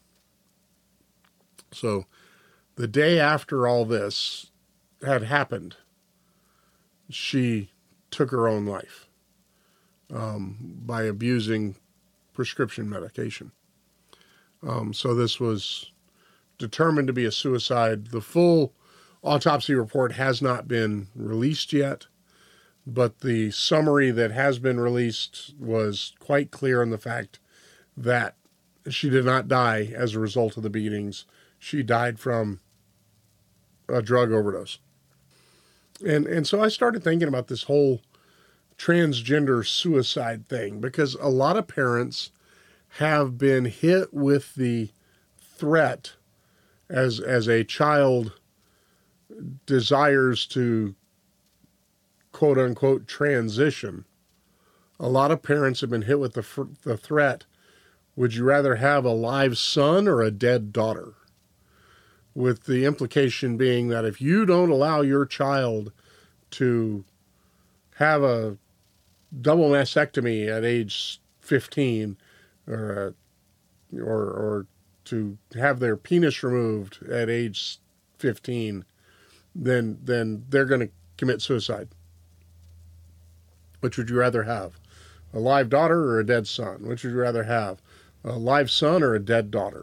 So the day after all this had happened, she took her own life um, by abusing prescription medication. Um, so this was determined to be a suicide. The full autopsy report has not been released yet, but the summary that has been released was quite clear in the fact that she did not die as a result of the beatings. She died from a drug overdose. And and so I started thinking about this whole transgender suicide thing, because a lot of parents have been hit with the threat as as a child desires to quote unquote transition. A lot of parents have been hit with the the threat, would you rather have a live son or a dead daughter? With the implication being that if you don't allow your child to have a double mastectomy at age fifteen, or a, or or to have their penis removed at age fifteen, then then they're going to commit suicide. Which would you rather have? A live daughter or a dead son? Which would you rather have? A live son or a dead daughter?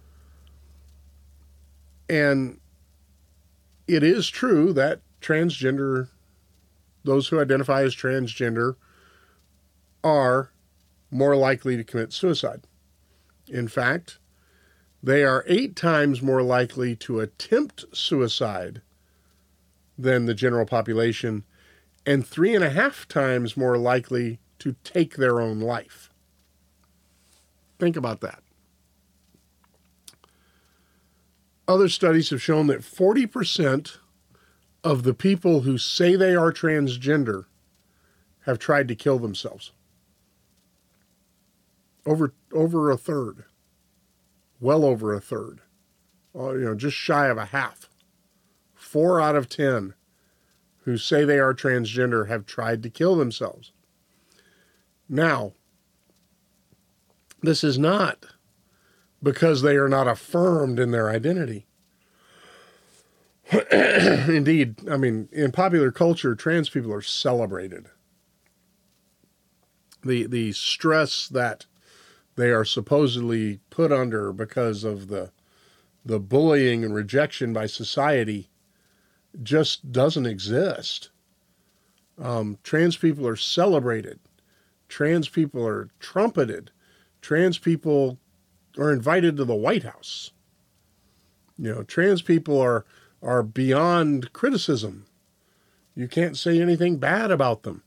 And it is true that transgender, those who identify as transgender, are more likely to commit suicide. In fact, they are eight times more likely to attempt suicide than the general population, and three and a half times more likely to take their own life. Think about that. Other studies have shown that forty percent of the people who say they are transgender have tried to kill themselves. Over over a third. Well over a third. Uh, you know, just shy of a half. Four out of ten who say they are transgender have tried to kill themselves. Now, this is not because they are not affirmed in their identity. Indeed, I mean, in popular culture, trans people are celebrated. The the stress that they are supposedly put under because of the the bullying and rejection by society just doesn't exist. Um, trans people are celebrated. Trans people are trumpeted. Trans people are invited to the White House. You know, trans people are are beyond criticism. You can't say anything bad about them.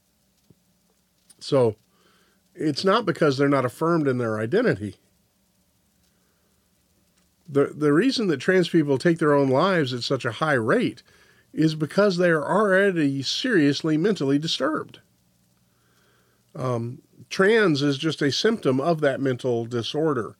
So it's not because they're not affirmed in their identity. The the reason that trans people take their own lives at such a high rate is because they are already seriously mentally disturbed. Um, trans is just a symptom of that mental disorder.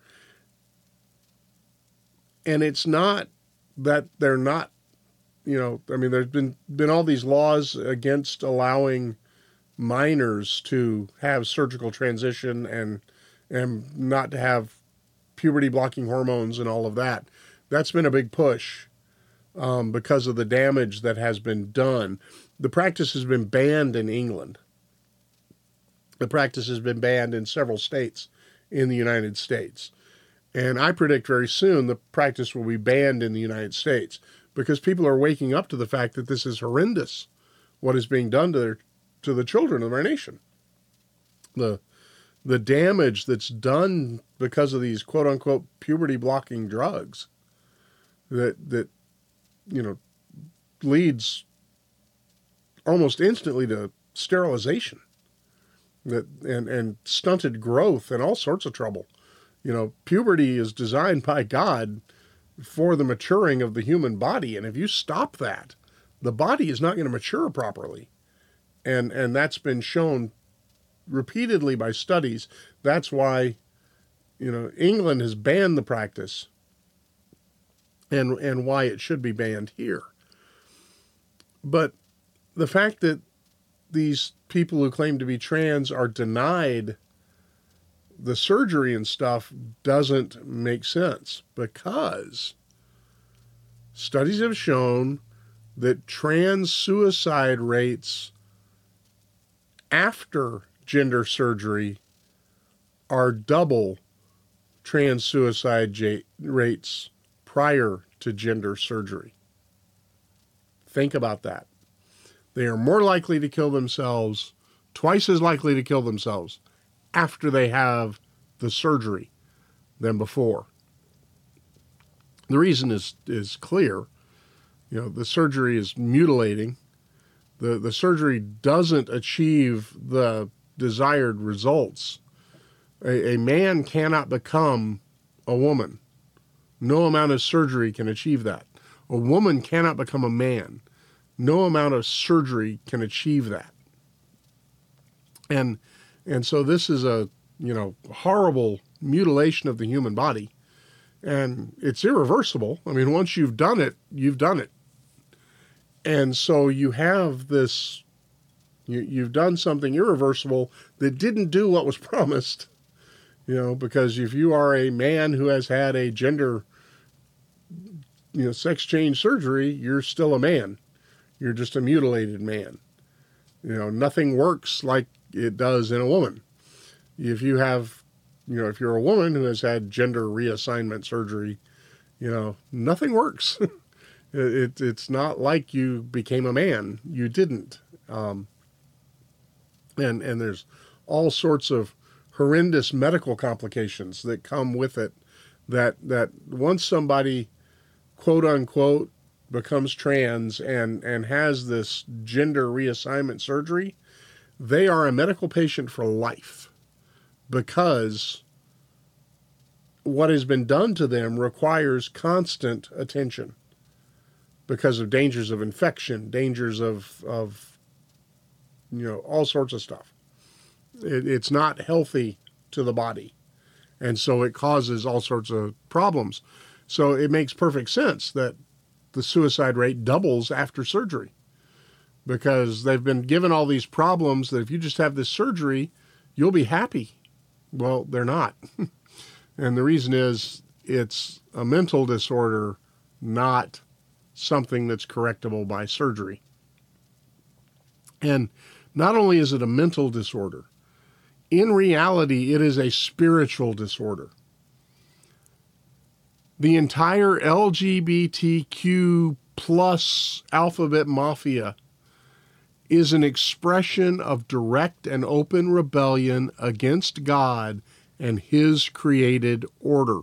And it's not that they're not, you know, I mean, there's been, been all these laws against allowing minors to have surgical transition and, and not to have puberty blocking hormones and all of that. That's been a big push um, because of the damage that has been done. The practice has been banned in England. The practice has been banned in several states in the United States. And I predict very soon the practice will be banned in the United States because people are waking up to the fact that this is horrendous, what is being done to their, to the children of our nation. The the damage that's done because of these quote unquote puberty blocking drugs that that you know leads almost instantly to sterilization, that and, and stunted growth and all sorts of trouble. You know, puberty is designed by God for the maturing of the human body. And if you stop that, the body is not going to mature properly. And and that's been shown repeatedly by studies. That's why, you know, England has banned the practice and and why it should be banned here. But the fact that these people who claim to be trans are denied the surgery and stuff doesn't make sense, because studies have shown that trans suicide rates after gender surgery are double trans suicide j- rates prior to gender surgery. Think about that. They are more likely to kill themselves, twice as likely to kill themselves after they have the surgery than before. The reason is is clear. You know, the surgery is mutilating. The the surgery doesn't achieve the desired results. A, a man cannot become a woman. No amount of surgery can achieve that. A woman cannot become a man. No amount of surgery can achieve that. And And so this is a, you know, horrible mutilation of the human body, and it's irreversible. I mean, once you've done it, you've done it. And so you have this, you, you've done something irreversible that didn't do what was promised, you know, because if you are a man who has had a gender, you know, sex change surgery, you're still a man. You're just a mutilated man. You know, nothing works like it does in a woman. If you have, you know, if you're a woman who has had gender reassignment surgery, you know, nothing works. it, it, it's not like you became a man. You didn't. Um, and, and there's all sorts of horrendous medical complications that come with it, that, that once somebody, quote unquote, becomes trans and, and has this gender reassignment surgery, they are a medical patient for life, because what has been done to them requires constant attention because of dangers of infection, dangers of, of you know, all sorts of stuff. It, it's not healthy to the body, and so it causes all sorts of problems. So it makes perfect sense that the suicide rate doubles after surgery, because they've been given all these problems that if you just have this surgery, you'll be happy. Well, they're not. And the reason is it's a mental disorder, not something that's correctable by surgery. And not only is it a mental disorder, in reality, it is a spiritual disorder. The entire L G B T Q plus alphabet mafia is an expression of direct and open rebellion against God and his created order.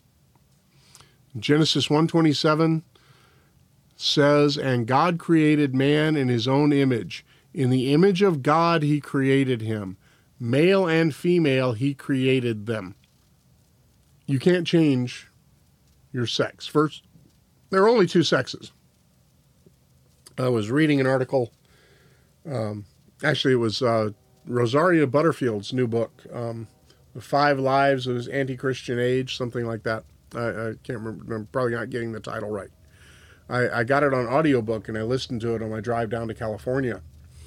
Genesis one twenty-seven says, "And God created man in his own image. In the image of God he created him. Male and female he created them." You can't change your sex. First, there are only two sexes. I was reading an article. Um, actually, it was uh, Rosaria Butterfield's new book, um, The Five Lives of His Anti-Christian Age, something like that. I, I can't remember. I'm probably not getting the title right. I, I got it on audiobook, and I listened to it on my drive down to California.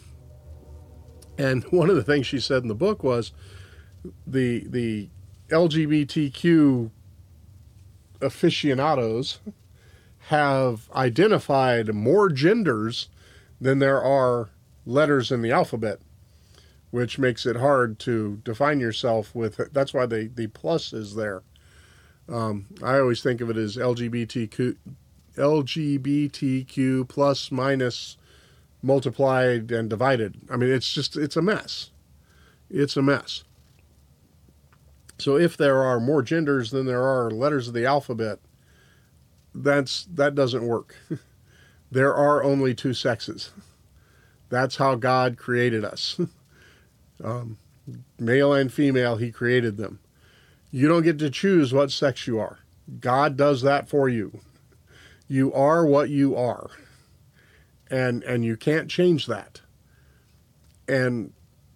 And one of the things she said in the book was the the L G B T Q aficionados have identified more genders than there are letters in the alphabet, which makes it hard to define yourself with. That's why the, the plus is there. Um, I always think of it as L G B T Q, L G B T Q plus minus multiplied and divided. I mean, it's just, it's a mess. It's a mess. So if there are more genders than there are letters of the alphabet, that's that doesn't work. There are only two sexes. That's how God created us. um, male and female, he created them. You don't get to choose what sex you are. God does that for you. You are what you are. And and you can't change that. And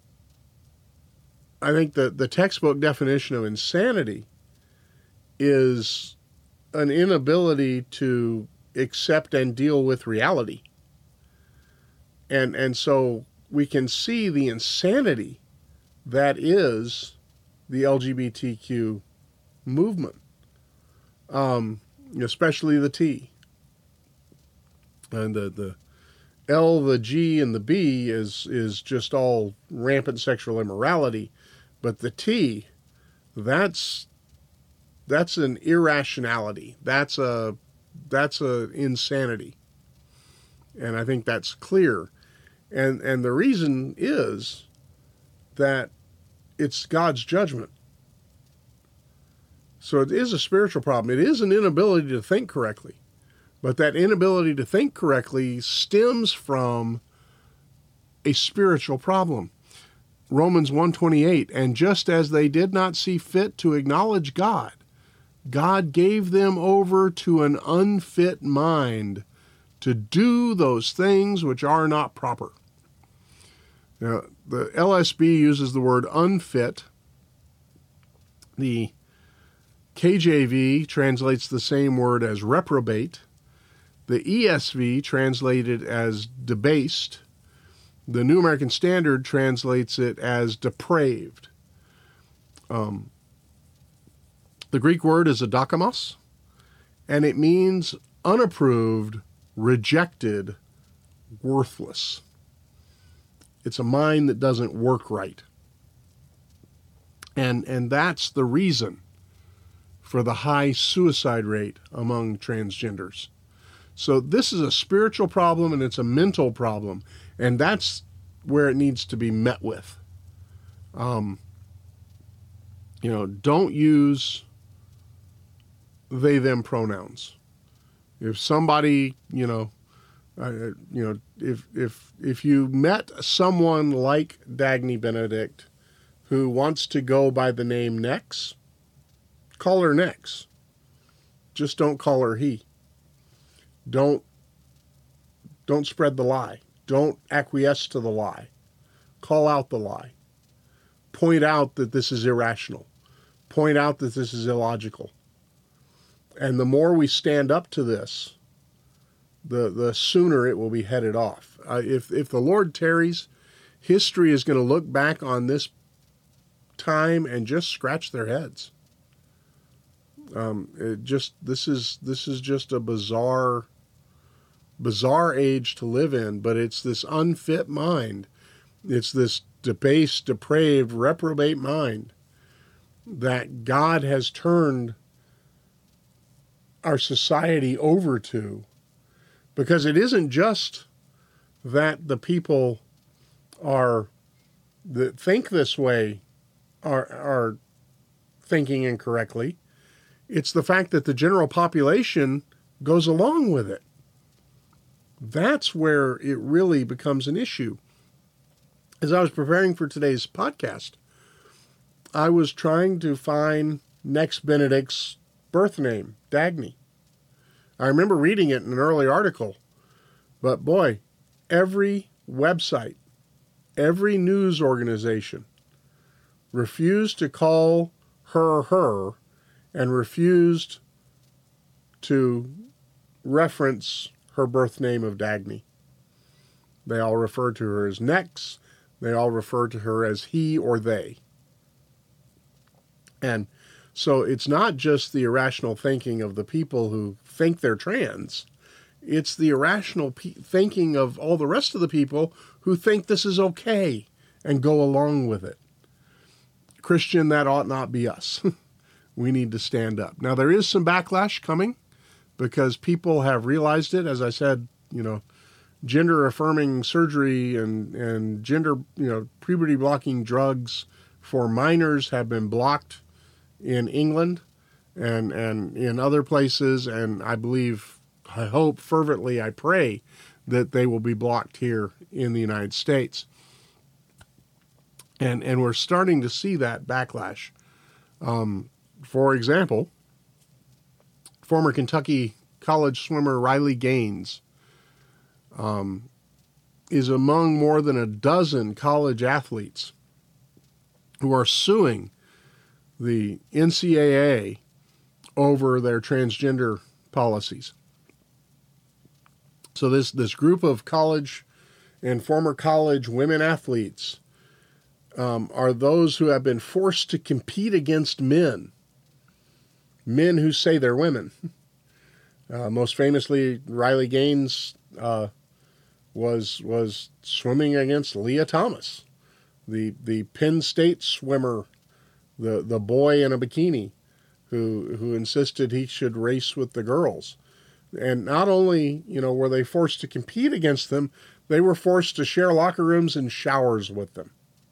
I think that the textbook definition of insanity is an inability to accept and deal with reality. And and so we can see the insanity that is the L G B T Q movement, um, especially the T. And the, the L, the G, and the B is is just all rampant sexual immorality. But the T, that's that's an irrationality. That's a that's a insanity. And I think that's clear. And and the reason is that it's God's judgment. So it is a spiritual problem. It is an inability to think correctly. But that inability to think correctly stems from a spiritual problem. Romans one twenty-eight, "And just as they did not see fit to acknowledge God, God gave them over to an unfit mind to do those things which are not proper." Now, the L S B uses the word unfit. The K J V translates the same word as reprobate. The E S V translated as debased. The New American Standard translates it as depraved. Um, the Greek word is adokimos, and it means unapproved, rejected, worthless. It's a mind that doesn't work right. And, and that's the reason for the high suicide rate among transgenders. So this is a spiritual problem and it's a mental problem. And that's where it needs to be met with. Um, you know, don't use they, them pronouns. If somebody, you know, uh, you know, if if if you met someone like Dagny Benedict who wants to go by the name Nex, call her Nex. Just don't call her he. Don't don't spread the lie. Don't acquiesce to the lie. Call out the lie. Point out that this is irrational. Point out that this is illogical. And the more we stand up to this, the, the sooner it will be headed off. Uh, if, if the Lord tarries, history is going to look back on this time and just scratch their heads. Um, it just this is this is just a bizarre bizarre age to live in, but it's this unfit mind. It's this debased, depraved, reprobate mind that God has turned our society over to, because it isn't just that the people are that think this way are are thinking incorrectly. It's the fact that the general population goes along with it. That's where it really becomes an issue. As I was preparing for today's podcast, I was trying to find Nex Benedict's birth name, Dagny. I remember reading it in an early article, but boy, every website, every news organization refused to call her her and refused to reference her birth name of Dagny. They all refer to her as Nex. They all refer to her as he or they. And so it's not just the irrational thinking of the people who think they're trans. It's the irrational pe- thinking of all the rest of the people who think this is okay and go along with it. Christian, that ought not be us. We need to stand up. Now, there is some backlash coming because people have realized it. As I said, you know, gender-affirming surgery and, and gender, you know, puberty-blocking drugs for minors have been blocked in England and, and in other places. And I believe, I hope fervently, I pray that they will be blocked here in the United States. And, and we're starting to see that backlash. Um, For example, former Kentucky college swimmer Riley Gaines um, is among more than a dozen college athletes who are suing the N C double A over their transgender policies. So this, this group of college and former college women athletes um, are those who have been forced to compete against men. Men who say they're women. Uh, most famously, Riley Gaines uh, was was swimming against Leah Thomas, the the Penn State swimmer, the the boy in a bikini, who who insisted he should race with the girls. And not only, you know, were they forced to compete against them, they were forced to share locker rooms and showers with them.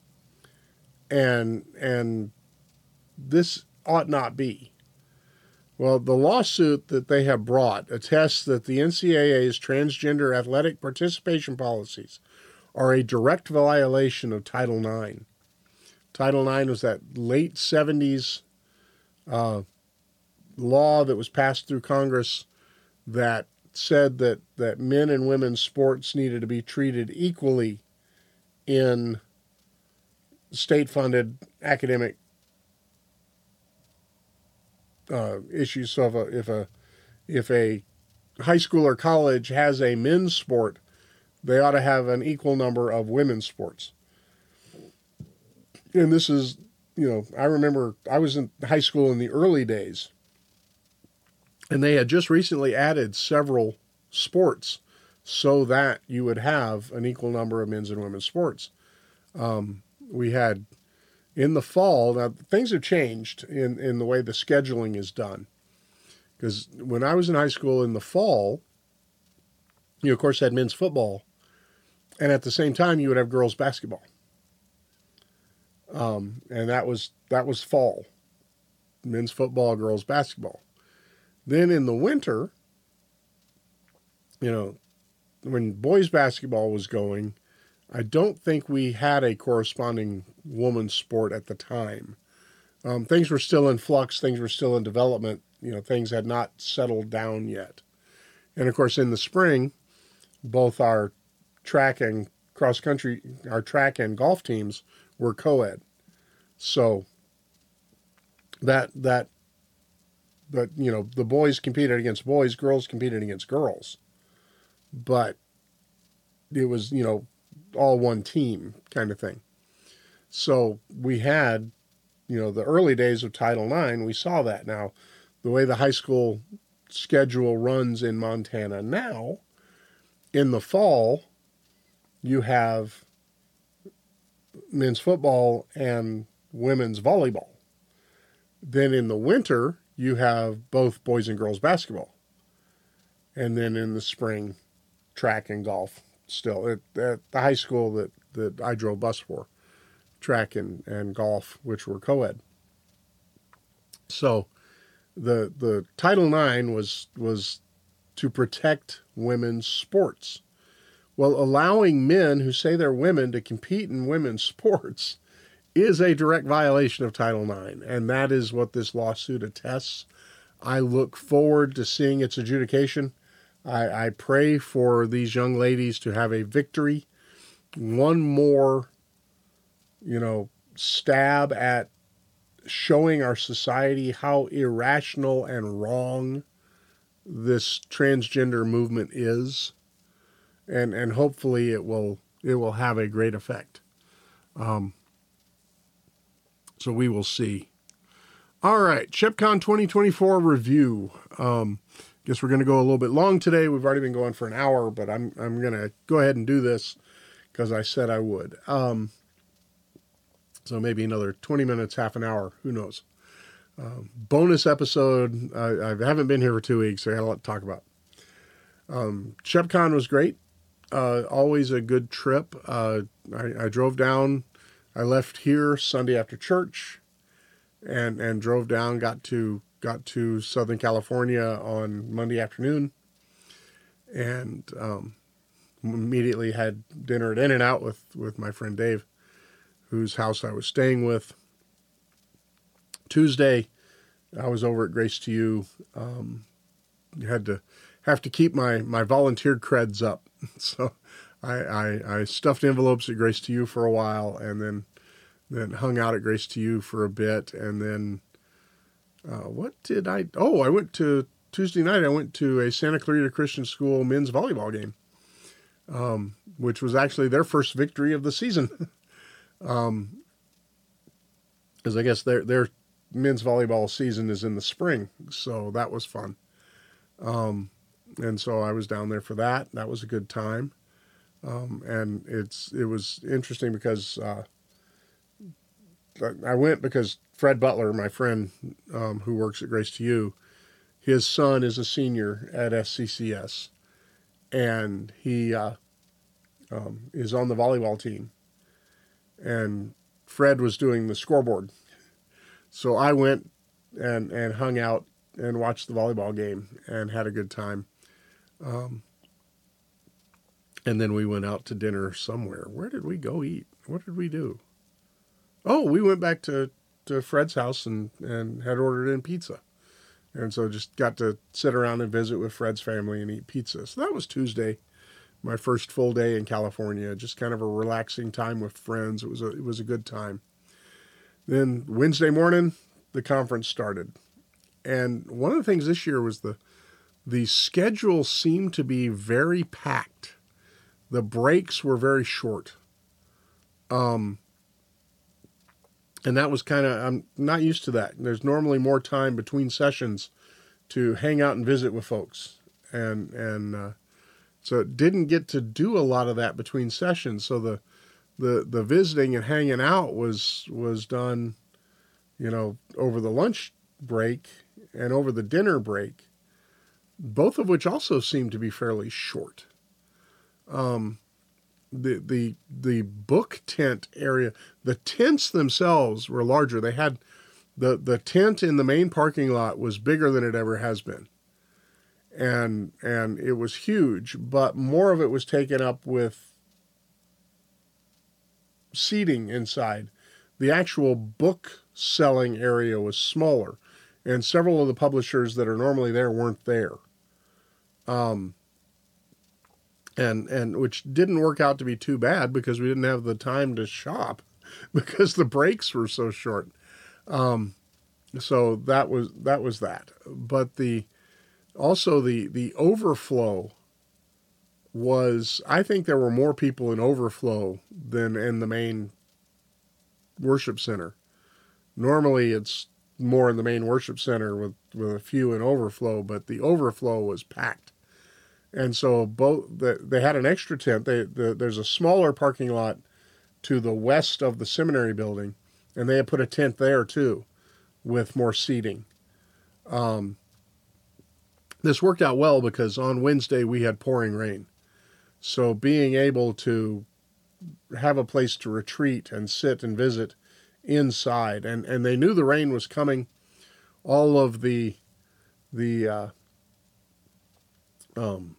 And and this ought not be. Well, the lawsuit that they have brought attests that the N C double A's transgender athletic participation policies are a direct violation of Title nine. Title nine was that late seventies uh, law that was passed through Congress that said that, that men and women's sports needed to be treated equally in state-funded academic Uh, issues. So if a, if a if a high school or college has a men's sport, they ought to have an equal number of women's sports. And this is, you know, I remember I was in high school in the early days, and they had just recently added several sports so that you would have an equal number of men's and women's sports. Um, we had in the fall, now things have changed in, in the way the scheduling is done. Because when I was in high school in the fall, you of course had men's football, and at the same time you would have girls basketball. Um, and that was that was fall. Men's football, girls basketball. Then in the winter, you know, when boys basketball was going, I don't think we had a corresponding women's sport at the time. Um, things were still in flux. Things were still in development. You know, things had not settled down yet. And of course, in the spring, both our track and cross country, our track and golf teams were co-ed. So that, that, but, you know, the boys competed against boys, girls competed against girls. But it was, you know, all one team kind of thing. So we had, you know, the early days of Title nine, we saw that. Now, the way the high school schedule runs in Montana now, in the fall, you have men's football and women's volleyball. Then in the winter, you have both boys and girls basketball. And then in the spring, track and golf still. At, at the high school that, that I drove bus for, track and, and golf, which were co-ed. So the the Title nine was was to protect women's sports. Well, allowing men who say they're women to compete in women's sports is a direct violation of Title nine, and that is what this lawsuit attests. I look forward to seeing its adjudication. I, I pray for these young ladies to have a victory. One more, you know, stab at showing our society how irrational and wrong this transgender movement is, and and hopefully it will it will have a great effect. Um, so we will see. All right, ChipCon twenty twenty-four review. Um, guess we're going to go a little bit long today. We've already been going for an hour, but I'm I'm going to go ahead and do this because I said I would. Um, so maybe another twenty minutes, half an hour, who knows. Um, bonus episode. I, I haven't been here for two weeks, so I got a lot to talk about. Um, ChipCon was great. Uh, always a good trip. Uh, I, I drove down. I left here Sunday after church, and and drove down. Got to got to Southern California on Monday afternoon, and um, immediately had dinner at In-N-Out with with my friend Dave, whose house I was staying with. Tuesday, I was over at Grace to You. Um, had to have to keep my my volunteer creds up, so I, I I stuffed envelopes at Grace to You for a while, and then then hung out at Grace to You for a bit, and then uh, what did I? Oh, I went to Tuesday night. I went to a Santa Clarita Christian School men's volleyball game, um, which was actually their first victory of the season. um, because I guess their their men's volleyball season is in the spring, so that was fun. Um, and so I was down there for that. That was a good time. Um, and it's it was interesting because uh, I went because Fred Butler, my friend um, who works at Grace to You, his son is a senior at S C C S, and he uh, um, is on the volleyball team. And Fred was doing the scoreboard. So I went and, and hung out and watched the volleyball game and had a good time. Um, and then we went out to dinner somewhere. Where did we go eat? What did we do? Oh, we went back to, to Fred's house and, and had ordered in pizza. And so just got to sit around and visit with Fred's family and eat pizza. So that was Tuesday, my first full day in California. Just kind of a relaxing time with friends. It was a, it was a good time. Then Wednesday morning, the conference started. And one of the things this year was the the schedule seemed to be very packed. The breaks were very short. Um, and that was kind of, I'm not used to that. There's normally more time between sessions to hang out and visit with folks. And, and uh, so it didn't get to do a lot of that between sessions. So the The the visiting and hanging out was was done, you know, over the lunch break and over the dinner break, both of which also seemed to be fairly short. Um, the the the book tent area, the tents themselves were larger. They had the the tent in the main parking lot was bigger than it ever has been, and and it was huge. But more of it was taken up with seating inside. The actual book selling area was smaller, and several of the publishers that are normally there weren't there. Um, and and which didn't work out to be too bad because we didn't have the time to shop because the breaks were so short. Um, so that was that was that. But the also the the overflow was, I think there were more people in overflow than in the main worship center. Normally it's more in the main worship center with, with a few in overflow, but the overflow was packed. And so both the, they had an extra tent. They, the, there's a smaller parking lot to the west of the seminary building, and they had put a tent there too with more seating. Um, this worked out well because on Wednesday we had pouring rain. So being able to have a place to retreat and sit and visit inside, and, and they knew the rain was coming. All of the the uh, um,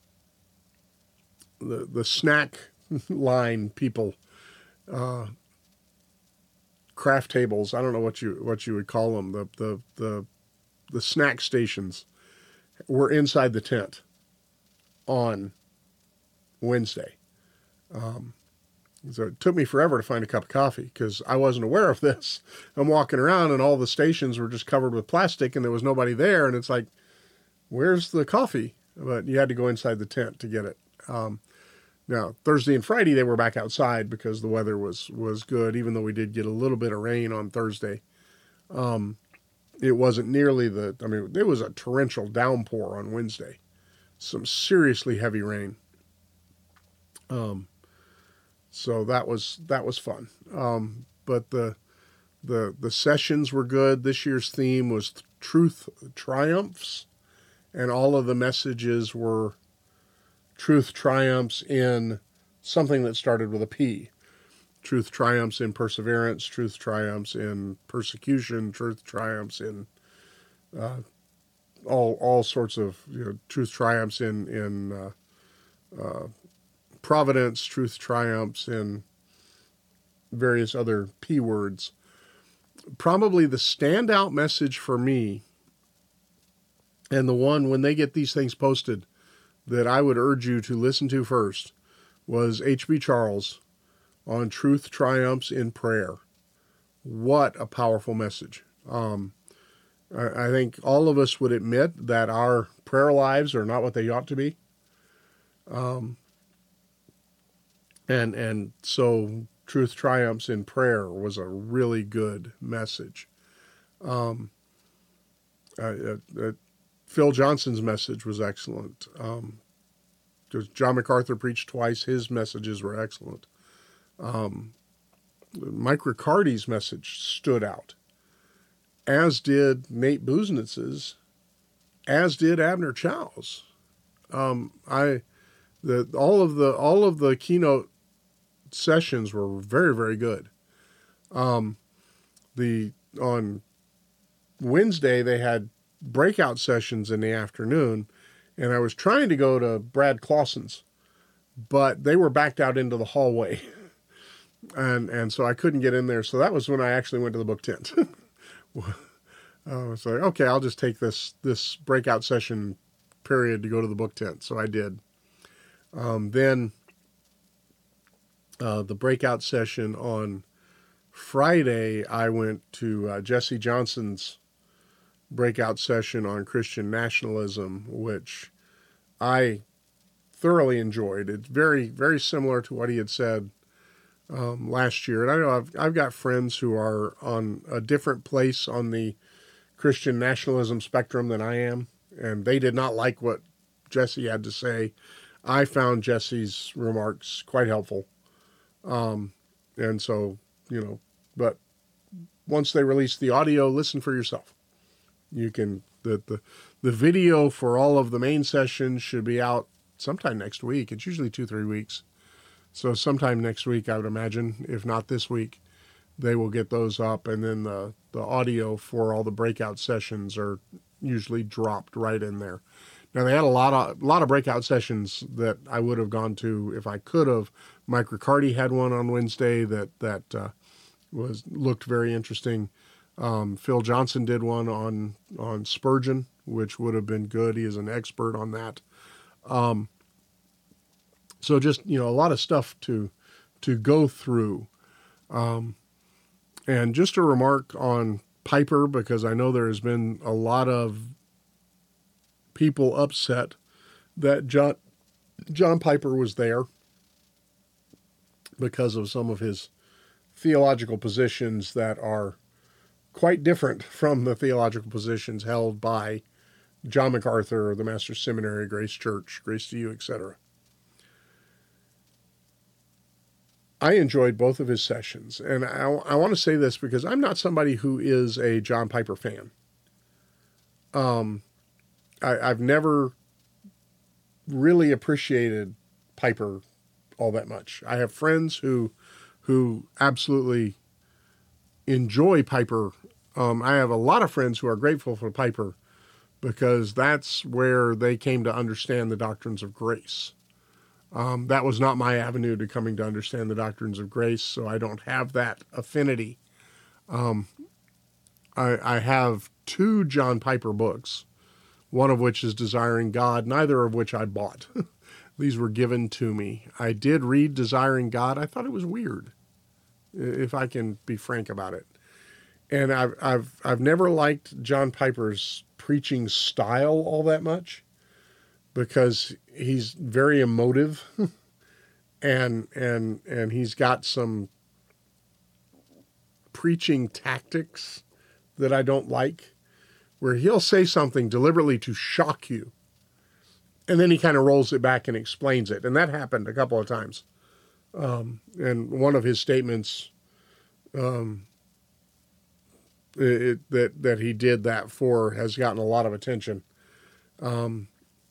the the snack line people, uh, craft tables. I don't know what you what you would call them. The the the the snack stations were inside the tent on Wednesday. Um, so it took me forever to find a cup of coffee because I wasn't aware of this. I'm walking around and all the stations were just covered with plastic and there was nobody there. And it's like, where's the coffee? But you had to go inside the tent to get it. Um, now, Thursday and Friday, they were back outside because the weather was, was good, even though we did get a little bit of rain on Thursday. Um, it wasn't nearly the, I mean, it was a torrential downpour on Wednesday. Some seriously heavy rain. Um, so that was, that was fun. Um, but the, the, the sessions were good. This year's theme was Truth Triumphs, and all of the messages were truth triumphs in something that started with a P. Truth triumphs in perseverance, truth triumphs in persecution, truth triumphs in, uh, all, all sorts of, you know, truth triumphs in, in, uh, uh, providence, truth triumphs in various other P words. Probably the standout message for me, and the one when they get these things posted that I would urge you to listen to first, was H B Charles on Truth Triumphs in Prayer. What a powerful message. Um, I, I think all of us would admit that our prayer lives are not what they ought to be. Um, And and so Truth Triumphs in Prayer was a really good message. Um, uh, uh, uh, Phil Johnson's message was excellent. Um, John MacArthur preached twice. His messages were excellent. Um, Mike Riccardi's message stood out, as did Nate Busnitz's, as did Abner Chow's. Um, I the all of the all of the keynote sessions were very, very good. Um, the on Wednesday they had breakout sessions in the afternoon, and I was trying to go to Brad Clausen's, but they were backed out into the hallway, and and so I couldn't get in there. So that was when I actually went to the book tent. I was like, okay, I'll just take this this breakout session period to go to the book tent. So I did. Um, then. Uh, the breakout session on Friday, I went to uh, Jesse Johnson's breakout session on Christian nationalism, which I thoroughly enjoyed. It's very, very similar to what he had said um, last year. And I know I've, I've got friends who are on a different place on the Christian nationalism spectrum than I am, and they did not like what Jesse had to say. I found Jesse's remarks quite helpful. Um, and so, you know, but once they release the audio, listen for yourself. You can, the, the, the video for all of the main sessions should be out sometime next week. It's usually two, three weeks. So sometime next week, I would imagine, if not this week, they will get those up. And then the, the audio for all the breakout sessions are usually dropped right in there. Now, they had a lot of a lot of breakout sessions that I would have gone to if I could have. Mike Riccardi had one on Wednesday that that uh, was looked very interesting. Um, Phil Johnson did one on on Spurgeon, which would have been good. He is an expert on that. Um, so just, you know, a lot of stuff to to go through. Um, and just a remark on Piper, because I know there has been a lot of people upset that John John Piper was there because of some of his theological positions that are quite different from the theological positions held by John MacArthur or the Master's Seminary, Grace Church, Grace to You, et cetera. I enjoyed both of his sessions, and I, I want to say this because I'm not somebody who is a John Piper fan. um, I, I've never really appreciated Piper all that much. I have friends who who absolutely enjoy Piper. Um, I have a lot of friends who are grateful for Piper because that's where they came to understand the doctrines of grace. Um, that was not my avenue to coming to understand the doctrines of grace, so I don't have that affinity. Um, I, I have two John Piper books, one of which is Desiring God, neither of which I bought. These were given to me. I did read Desiring God. I thought it was weird, if I can be frank about it. And I've I've I've never liked John Piper's preaching style all that much because he's very emotive and and and he's got some preaching tactics that I don't like, where he'll say something deliberately to shock you, and then he kind of rolls it back and explains it. And that happened a couple of times. Um, and one of his statements um, it, that that he did that for has gotten a lot of attention. Um,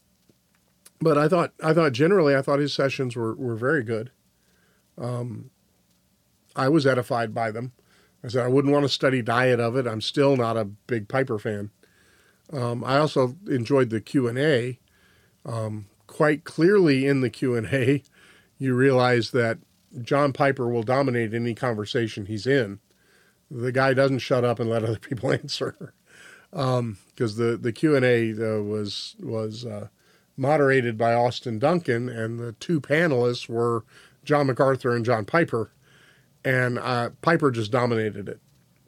but I thought I thought generally I thought his sessions were were very good. Um, I was edified by them. I said I wouldn't want to study diet of it. I'm still not a big Piper fan. Um, I also enjoyed the Q and A. Um, quite clearly in the Q and A, you realize that John Piper will dominate any conversation he's in. The guy doesn't shut up and let other people answer. Um, because the, the Q and A uh, was, was uh, moderated by Austin Duncan, and the two panelists were John MacArthur and John Piper. And uh, Piper just dominated it.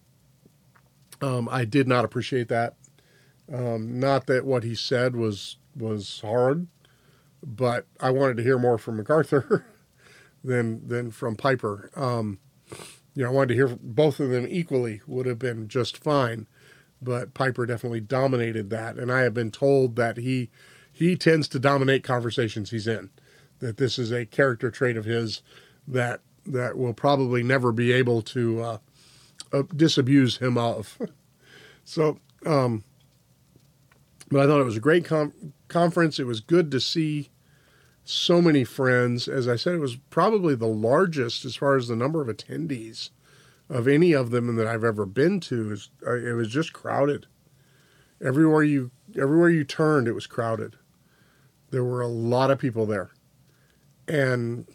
Um, I did not appreciate that. Um, not that what he said was was hard, but I wanted to hear more from MacArthur than than from Piper. Um, you know, I wanted to hear both of them equally would have been just fine, but Piper definitely dominated that. And I have been told that he he tends to dominate conversations he's in, that this is a character trait of his that that will probably never be able to uh, uh, disabuse him of. So, um, but I thought it was a great com- conference. It was good to see so many friends. As I said, it was probably the largest as far as the number of attendees of any of them that I've ever been to. It was just crowded. Everywhere you everywhere you turned, it was crowded. There were a lot of people there. And,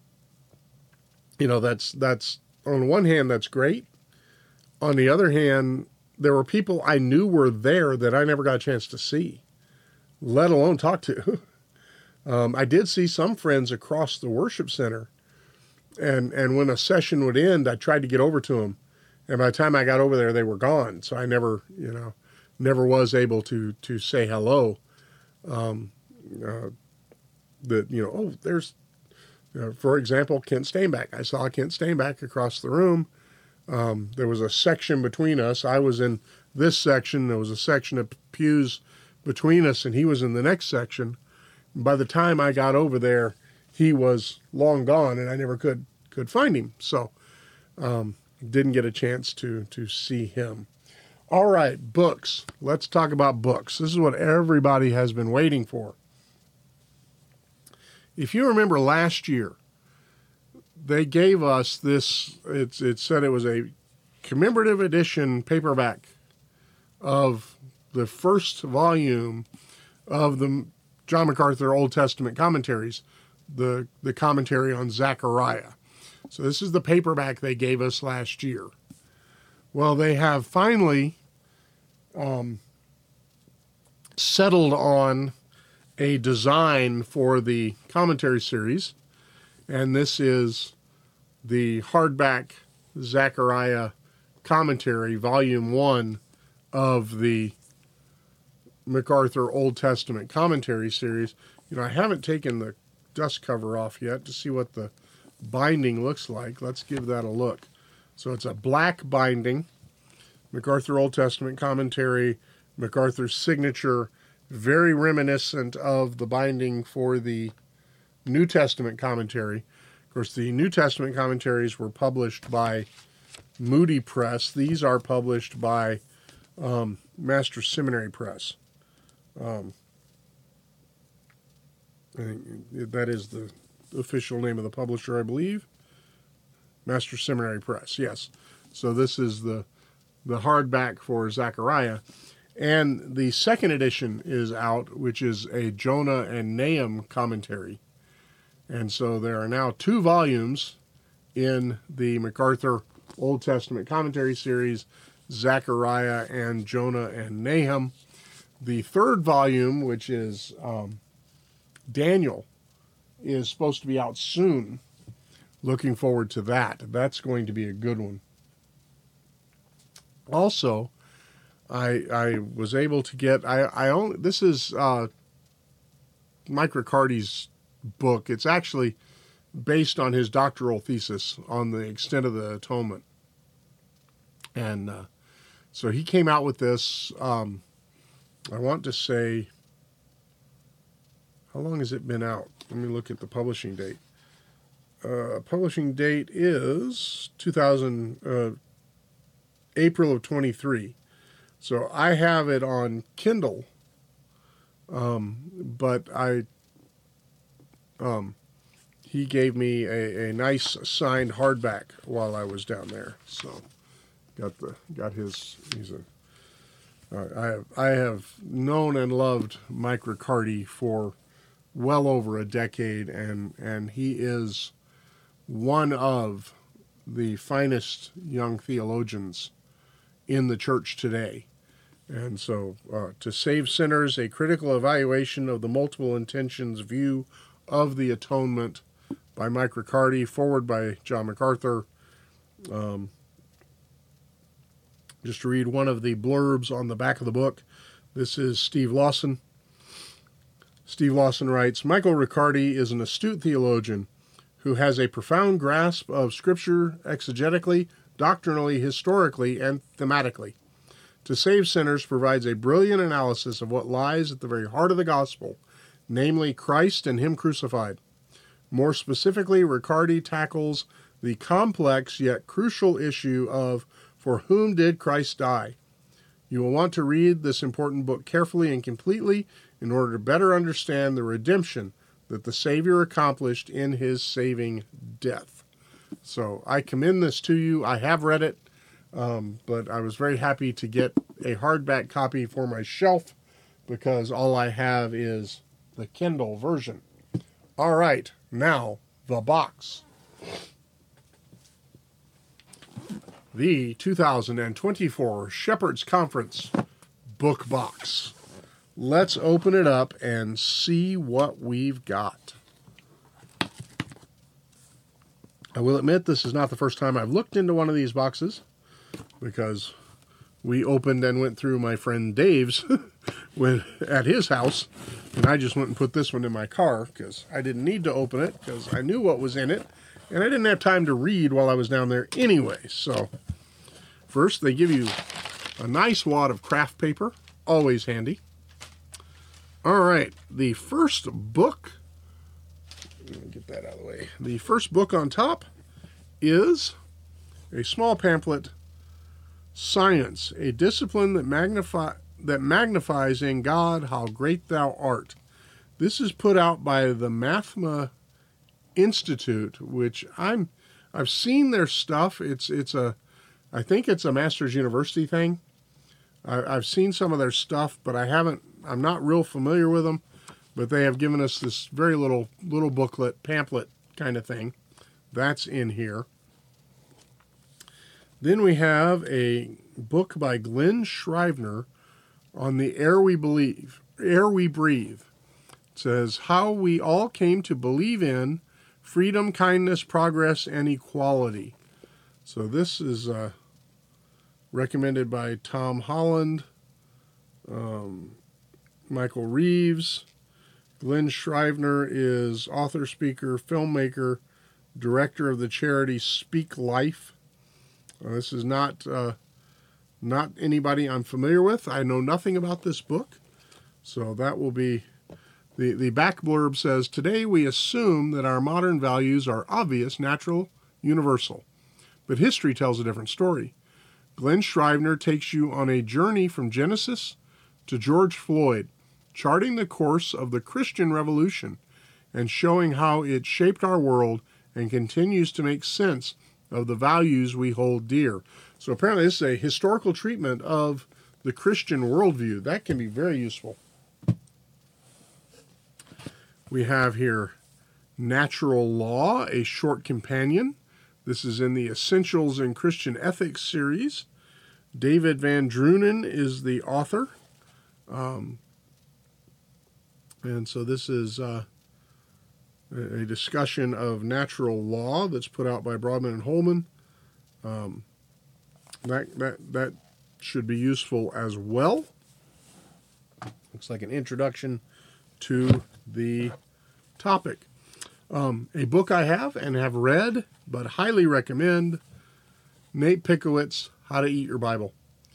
you know, that's, that's on one hand, that's great. On the other hand, there were people I knew were there that I never got a chance to see, let alone talk to. um, I did see some friends across the worship center. And, and when a session would end, I tried to get over to them. And by the time I got over there, they were gone. So I never, you know, never was able to, to say hello. Um, uh, that, you know, oh, there's, you know, for example, Kent Steinbach. I saw Kent Steinbach across the room. Um, there was a section between us. I was in this section. There was a section of pews between us, and he was in the next section. And by the time I got over there, he was long gone, and I never could could find him. So um, didn't get a chance to to see him. All right, books. Let's talk about books. This is what everybody has been waiting for. If you remember last year, they gave us this, it's, it said it was a commemorative edition paperback of the first volume of the John MacArthur Old Testament commentaries, the, the commentary on Zechariah. So this is the paperback they gave us last year. Well, they have finally um, settled on a design for the commentary series, and this is the hardback Zechariah commentary, volume one of the MacArthur Old Testament commentary series. You know, I haven't taken the dust cover off yet to see what the binding looks like. Let's give that a look. So it's a black binding, MacArthur Old Testament commentary, MacArthur's signature, very reminiscent of the binding for the New Testament commentary. Of course, the New Testament commentaries were published by Moody Press. These are published by um, Master Seminary Press. Um, I think that is the official name of the publisher, I believe. Master Seminary Press, yes. So this is the the hardback for Zechariah. And the second edition is out, which is a Jonah and Nahum commentary. And so there are now two volumes in the MacArthur Old Testament commentary series, Zechariah and Jonah and Nahum. The third volume, which is um, Daniel, is supposed to be out soon. Looking forward to that. That's going to be a good one. Also, I I was able to get I I only this is uh, Mike Riccardi's book. It's actually based on his doctoral thesis on the extent of the atonement, and uh, so he came out with this. Um, I want to say, how long has it been out? Let me look at the publishing date. Uh, publishing date is two thousand. Uh, April of twenty-three. So I have it on Kindle, um, but I, um, he gave me a, a nice signed hardback while I was down there. So got the got his. He's a. Uh, I have I have known and loved Mike Riccardi for well over a decade, and and he is one of the finest young theologians in the church today. And so, uh, To Save Sinners, a critical evaluation of the multiple intentions view of the atonement by Mike Riccardi, forward by John MacArthur. Um, just to read one of the blurbs on the back of the book. This is Steve Lawson. Steve Lawson writes, Michael Riccardi is an astute theologian who has a profound grasp of Scripture exegetically, doctrinally, historically, and thematically. To Save Sinners provides a brilliant analysis of what lies at the very heart of the gospel, namely Christ and Him crucified. More specifically, Riccardi tackles the complex yet crucial issue of for whom did Christ die? You will want to read this important book carefully and completely in order to better understand the redemption that the Savior accomplished in His saving death. So I commend this to you. I have read it, um, but I was very happy to get a hardback copy for my shelf because all I have is the Kindle version. All right, now the box. The two thousand twenty-four Shepherd's Conference book box. Let's open it up and see what we've got. I will admit this is not the first time I've looked into one of these boxes because we opened and went through my friend Dave's when, at his house, and I just went and put this one in my car because I didn't need to open it because I knew what was in it, and I didn't have time to read while I was down there anyway. So first they give you a nice wad of craft paper, always handy. All right, the first book, let me get that out of the way. The first book on top is a small pamphlet, Science, a discipline that magnify that magnifies in God how great thou art. This is put out by the Mathma Institute, which I'm I've seen their stuff. It's it's a I think it's a Masters University thing. I, I've seen some of their stuff, but I haven't. I'm not real familiar with them. But they have given us this very little little booklet, pamphlet kind of thing. That's in here. Then we have a book by Glenn Scrivener on the air we believe, air we breathe. It says, How We All Came to Believe in Freedom, Kindness, Progress, and Equality. So this is uh, recommended by Tom Holland, um, Michael Reeves. Glenn Scrivener is author, speaker, filmmaker, director of the charity Speak Life. Uh, this is not uh, not anybody I'm familiar with. I know nothing about this book. So that will be, the, the back blurb says, Today we assume that our modern values are obvious, natural, universal. But history tells a different story. Glenn Scrivener takes you on a journey from Genesis to George Floyd, charting the course of the Christian Revolution and showing how it shaped our world and continues to make sense of the values we hold dear. So apparently this is a historical treatment of the Christian worldview. That can be very useful. We have here Natural Law, a short companion. This is in the Essentials in Christian Ethics series. David Van Drunen is the author. Um, and so this is uh, a discussion of natural law that's put out by Broadman and Holman. Um, that, that, that should be useful as well. Looks like an introduction to the topic. Um, a book I have and have read, but highly recommend, Nate Pickowicz, How to Eat Your Bible.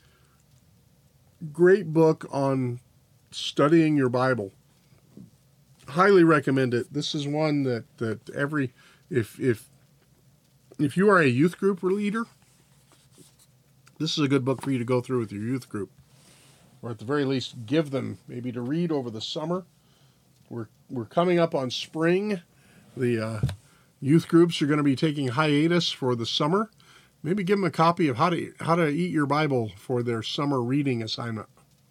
Great book on studying your Bible. Highly recommend it. This is one that, that every, if, if, if you are a youth group leader, this is a good book for you to go through with your youth group. Or at the very least, give them maybe to read over the summer. We're, we're coming up on spring. The uh, youth groups are going to be taking hiatus for the summer. Maybe give them a copy of How to How to Eat Your Bible for their summer reading assignment.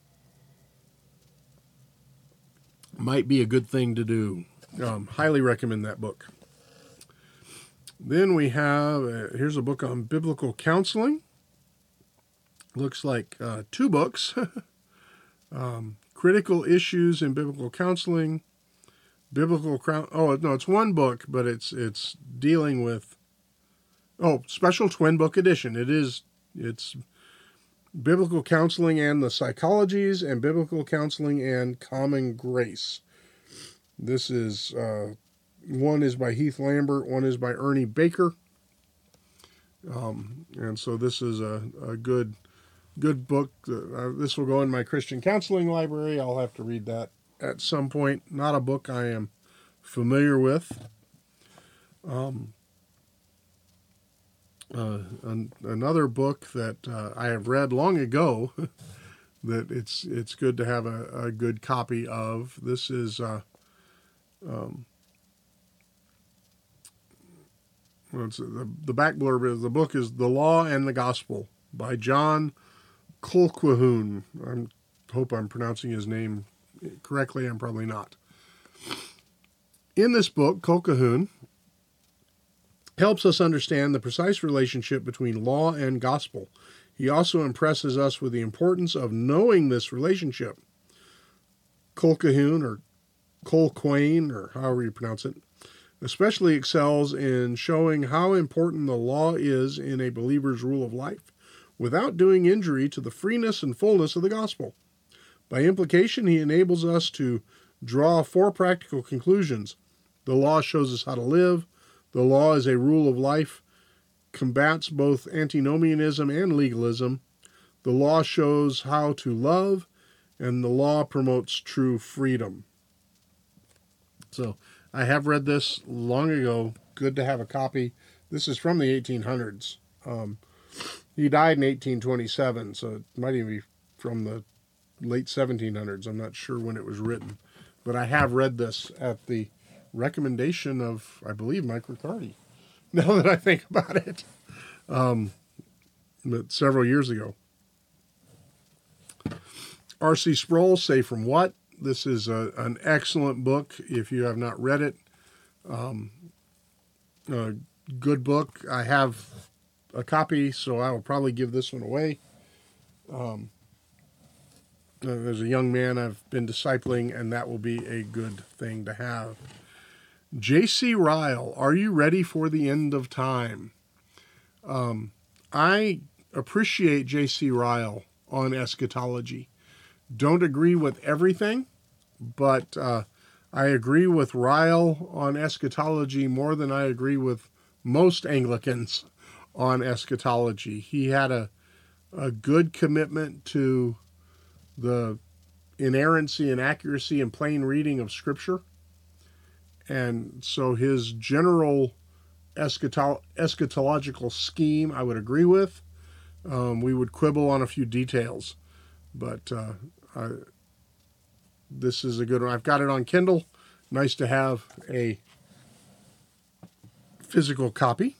Might be a good thing to do. Um, highly recommend that book. Then we have, uh, here's a book on biblical counseling. Looks like uh, two books. um, Critical Issues in Biblical Counseling. Biblical crown. Oh no, it's one book, but it's it's dealing with. Oh, special twin book edition. It is. It's Biblical Counseling and the Psychologies, and Biblical Counseling and Common Grace. This is uh, one is by Heath Lambert, one is by Ernie Baker, um, and so this is a, a good good book. Uh, this will go in my Christian counseling library. I'll have to read that at some point. Not a book I am familiar with. Um, uh, an, another book that uh, I have read long ago that it's it's good to have a, a good copy of. This is uh, um, well, it's, the, the back blurb is the book is The Law and the Gospel by John Colquhoun. I hope I'm pronouncing his name correctly. I'm probably not. In this book, Colquhoun helps us understand the precise relationship between law and gospel. He also impresses us with the importance of knowing this relationship. Colquhoun, or Colquhoun, or however you pronounce it, especially excels in showing how important the law is in a believer's rule of life, without doing injury to the freeness and fullness of the gospel. By implication, he enables us to draw four practical conclusions. The law shows us how to live. The law is a rule of life, combats both antinomianism and legalism. The law shows how to love, and the law promotes true freedom. So I have read this long ago. Good to have a copy. This is from the eighteen hundreds. Um, he died in eighteen twenty-seven, so it might even be from the late seventeen hundreds. I'm not sure when it was written, but I have read this at the recommendation of, I believe, Mike Riccardi, now that I think about it, um, but several years ago. R C Sproul, Safe from What? This is a, an excellent book if you have not read it. Um, a good book. I have a copy, so I will probably give this one away. Um, Uh, there's a young man I've been discipling, and that will be a good thing to have. J C Ryle, Are You Ready for the End of Time? Um, I appreciate J C Ryle on eschatology. Don't agree with everything, but uh, I agree with Ryle on eschatology more than I agree with most Anglicans on eschatology. He had a, a good commitment to the inerrancy and accuracy and plain reading of Scripture. And so his general eschatolo- eschatological scheme I would agree with. um, we would quibble on a few details. But uh, I, this is a good one. I've got it on Kindle. Nice to have a physical copy.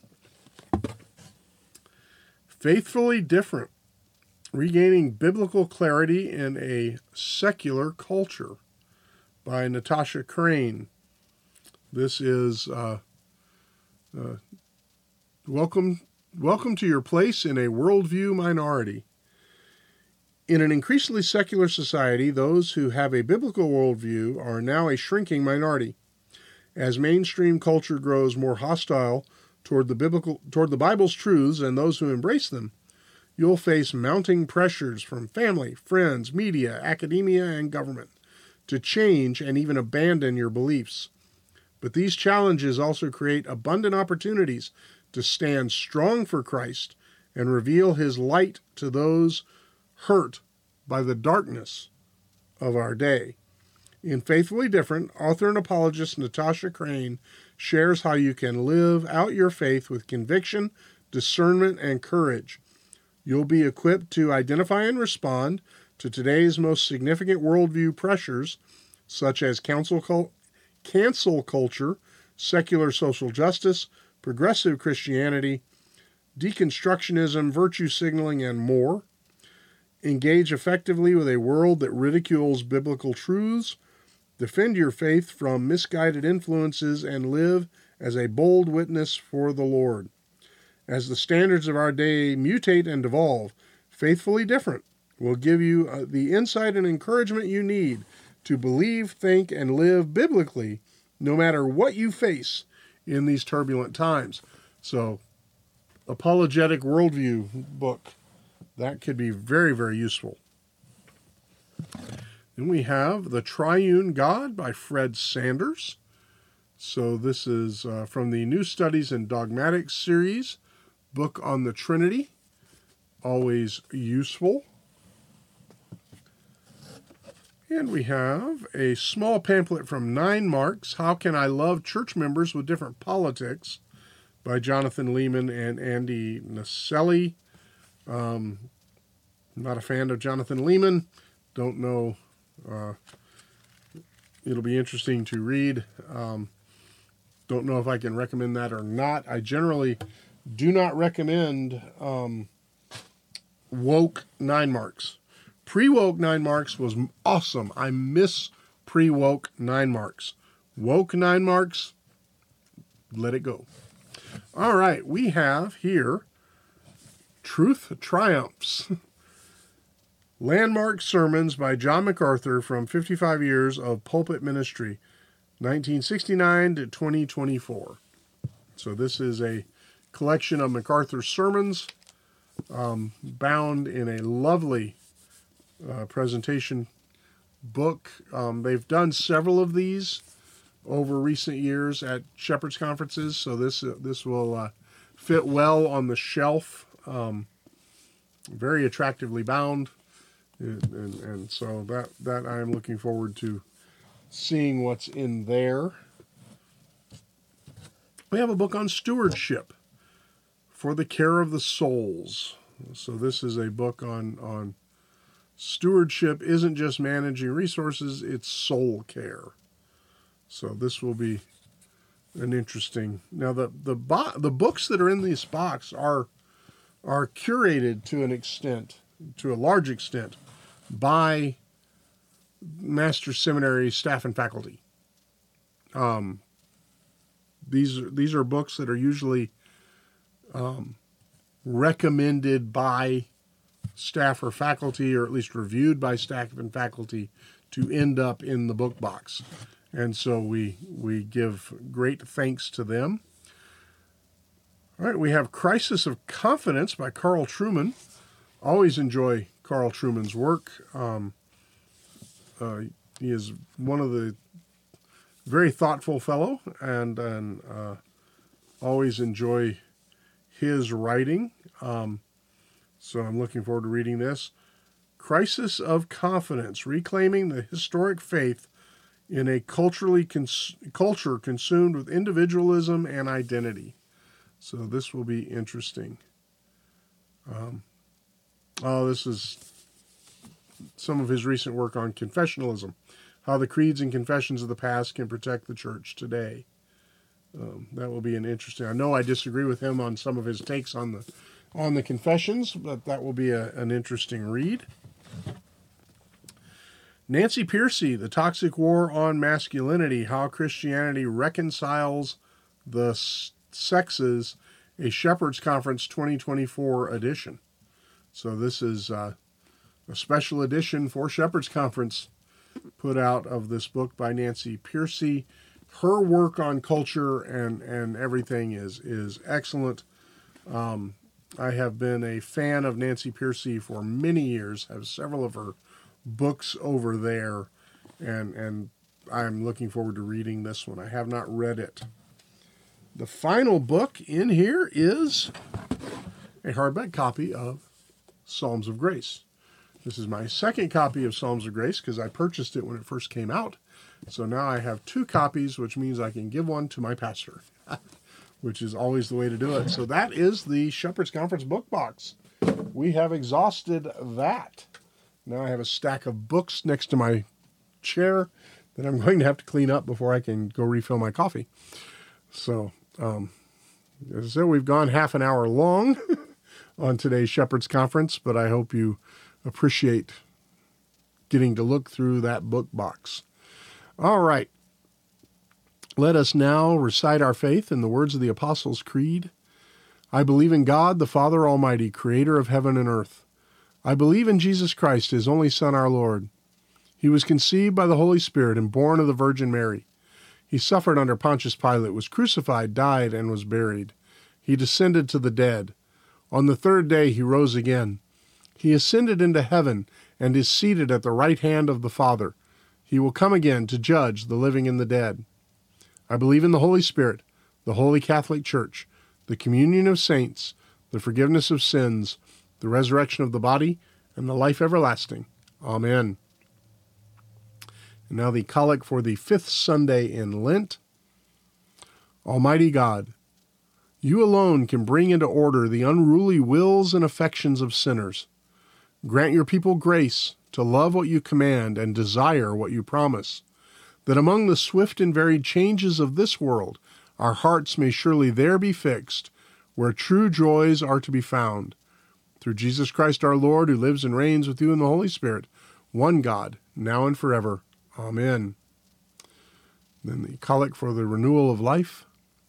Faithfully Different. Regaining Biblical Clarity in a Secular Culture by Natasha Crane. This is uh, uh, welcome, welcome to your place in a worldview minority. In an increasingly secular society, those who have a biblical worldview are now a shrinking minority. As mainstream culture grows more hostile toward the biblical, toward the Bible's truths and those who embrace them, you'll face mounting pressures from family, friends, media, academia, and government to change and even abandon your beliefs. But these challenges also create abundant opportunities to stand strong for Christ and reveal his light to those hurt by the darkness of our day. In Faithfully Different, author and apologist Natasha Crane shares how you can live out your faith with conviction, discernment, and courage. You'll be equipped to identify and respond to today's most significant worldview pressures, such as cancel, cancel culture, secular social justice, progressive Christianity, deconstructionism, virtue signaling, and more. Engage effectively with a world that ridicules biblical truths, defend your faith from misguided influences, and live as a bold witness for the Lord. As the standards of our day mutate and evolve, Faithfully Different will give you uh, the insight and encouragement you need to believe, think, and live biblically no matter what you face in these turbulent times. So, apologetic worldview book. That could be very, very useful. Then we have The Triune God by Fred Sanders. So this is uh, from the New Studies in Dogmatics series, book on the Trinity. Always useful. And we have a small pamphlet from Nine Marks, How Can I Love Church Members with Different Politics, by Jonathan Lehman and Andy Naselli. Um, not a fan of Jonathan Lehman. Don't know. Uh, it'll be interesting to read. Um, don't know if I can recommend that or not. I generally do not recommend um, woke Nine Marks. Pre-woke Nine Marks was awesome. I miss pre-woke Nine Marks. Woke Nine Marks, let it go. All right, we have here Truth Triumphs. Landmark Sermons by John MacArthur from fifty-five Years of Pulpit Ministry, nineteen sixty-nine to twenty twenty-four. So this is a collection of MacArthur's sermons, um, bound in a lovely uh, presentation book. Um, they've done several of these over recent years at Shepherd's Conferences, so this uh, this will uh, fit well on the shelf. Um, very attractively bound, and, and, and so that that I'm looking forward to seeing what's in there. We have a book on stewardship for the care of the souls. So this is a book on on stewardship. Isn't just managing resources; it's soul care. So this will be an interesting. Now the the bo- the books that are in this box are are curated to an extent, to a large extent, by Master's Seminary staff and faculty. Um, these these are books that are usually um, recommended by staff or faculty, or at least reviewed by staff and faculty, to end up in the book box. And so we we give great thanks to them. All right, we have Crisis of Confidence by Carl Trueman. Always enjoy Carl Trueman's work. Um, uh, he is one of the very thoughtful fellow, and, and uh, always enjoy his writing. Um, so I'm looking forward to reading this. Crisis of Confidence, Reclaiming the Historic Faith in a culturally cons- culture consumed with individualism and identity. So this will be interesting. Um, Oh, this is some of his recent work on confessionalism, how the creeds and confessions of the past can protect the church today. Um, that will be an interesting. I know I disagree with him on some of his takes on the on the confessions, but that will be a, an interesting read. Nancy Pearcey, The Toxic War on Masculinity, How Christianity Reconciles the Sexes, a Shepherd's Conference twenty twenty-four edition. So this is uh, a special edition for Shepherd's Conference put out of this book by Nancy Pearcey. Her work on culture and, and everything is, is excellent. Um, I have been a fan of Nancy Pearcey for many years, have several of her books over there, and, and I'm looking forward to reading this one. I have not read it. The final book in here is a hardback copy of Psalms of Grace. This is my second copy of Psalms of Grace because I purchased it when it first came out. So now I have two copies, which means I can give one to my pastor, which is always the way to do it. So that is the Shepherd's Conference book box. We have exhausted that. Now I have a stack of books next to my chair that I'm going to have to clean up before I can go refill my coffee. So, um, as I said, we've gone half an hour long on today's Shepherd's Conference, but I hope you appreciate getting to look through that book box. All right. Let us now recite our faith in the words of the Apostles' Creed. I believe in God, the Father Almighty, creator of heaven and earth. I believe in Jesus Christ, his only Son, our Lord. He was conceived by the Holy Spirit and born of the Virgin Mary. He suffered under Pontius Pilate, was crucified, died, and was buried. He descended to the dead. On the third day he rose again. He ascended into heaven and is seated at the right hand of the Father. He will come again to judge the living and the dead. I believe in the Holy Spirit, the Holy Catholic Church, the communion of saints, the forgiveness of sins, the resurrection of the body, and the life everlasting. Amen. And now the collect for the fifth Sunday in Lent. Almighty God, you alone can bring into order the unruly wills and affections of sinners. Grant your people grace to love what you command and desire what you promise, that among the swift and varied changes of this world, our hearts may surely there be fixed, where true joys are to be found. Through Jesus Christ our Lord, who lives and reigns with you in the Holy Spirit, one God, now and forever. Amen. Then the collect for the renewal of life.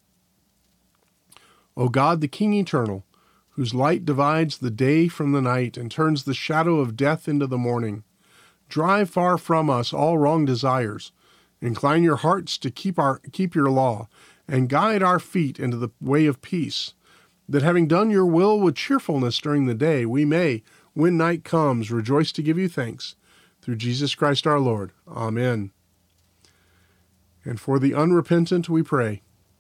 O God, the King eternal, whose light divides the day from the night and turns the shadow of death into the morning, drive far from us all wrong desires. Incline your hearts to keep our keep your law, and guide our feet into the way of peace, that having done your will with cheerfulness during the day, we may, when night comes, rejoice to give you thanks. Through Jesus Christ our Lord. Amen. And for the unrepentant we pray.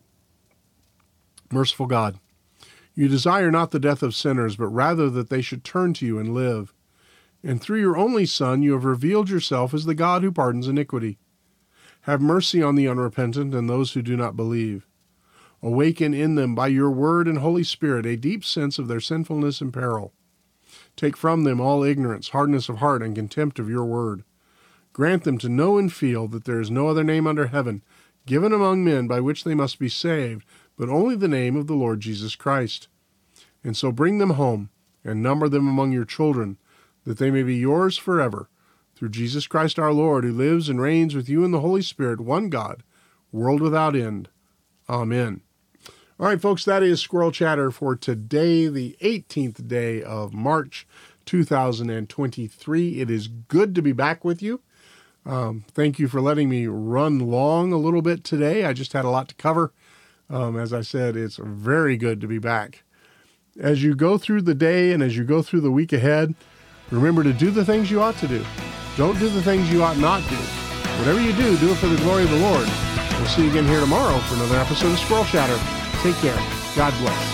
Merciful God, you desire not the death of sinners, but rather that they should turn to you and live. And through your only Son, you have revealed yourself as the God who pardons iniquity. Have mercy on the unrepentant and those who do not believe. Awaken in them by your word and Holy Spirit a deep sense of their sinfulness and peril. Take from them all ignorance, hardness of heart, and contempt of your word. Grant them to know and feel that there is no other name under heaven given among men by which they must be saved, but only the name of the Lord Jesus Christ. And so bring them home and number them among your children, that they may be yours forever. Through Jesus Christ our Lord, who lives and reigns with you in the Holy Spirit, one God, world without end. Amen. All right, folks, that is Squirrel Chatter for today, the eighteenth day of March, two thousand twenty-three. It is good to be back with you. Um, thank you for letting me run long a little bit today. I just had a lot to cover. Um, as I said, it's very good to be back. As you go through the day and as you go through the week ahead, remember to do the things you ought to do. Don't do the things you ought not do. Whatever you do, do it for the glory of the Lord. We'll see you again here tomorrow for another episode of Squirrel Chatter. Take care. God bless.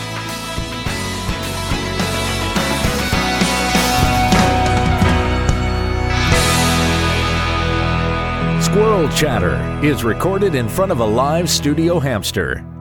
Squirrel Chatter is recorded in front of a live studio hamster.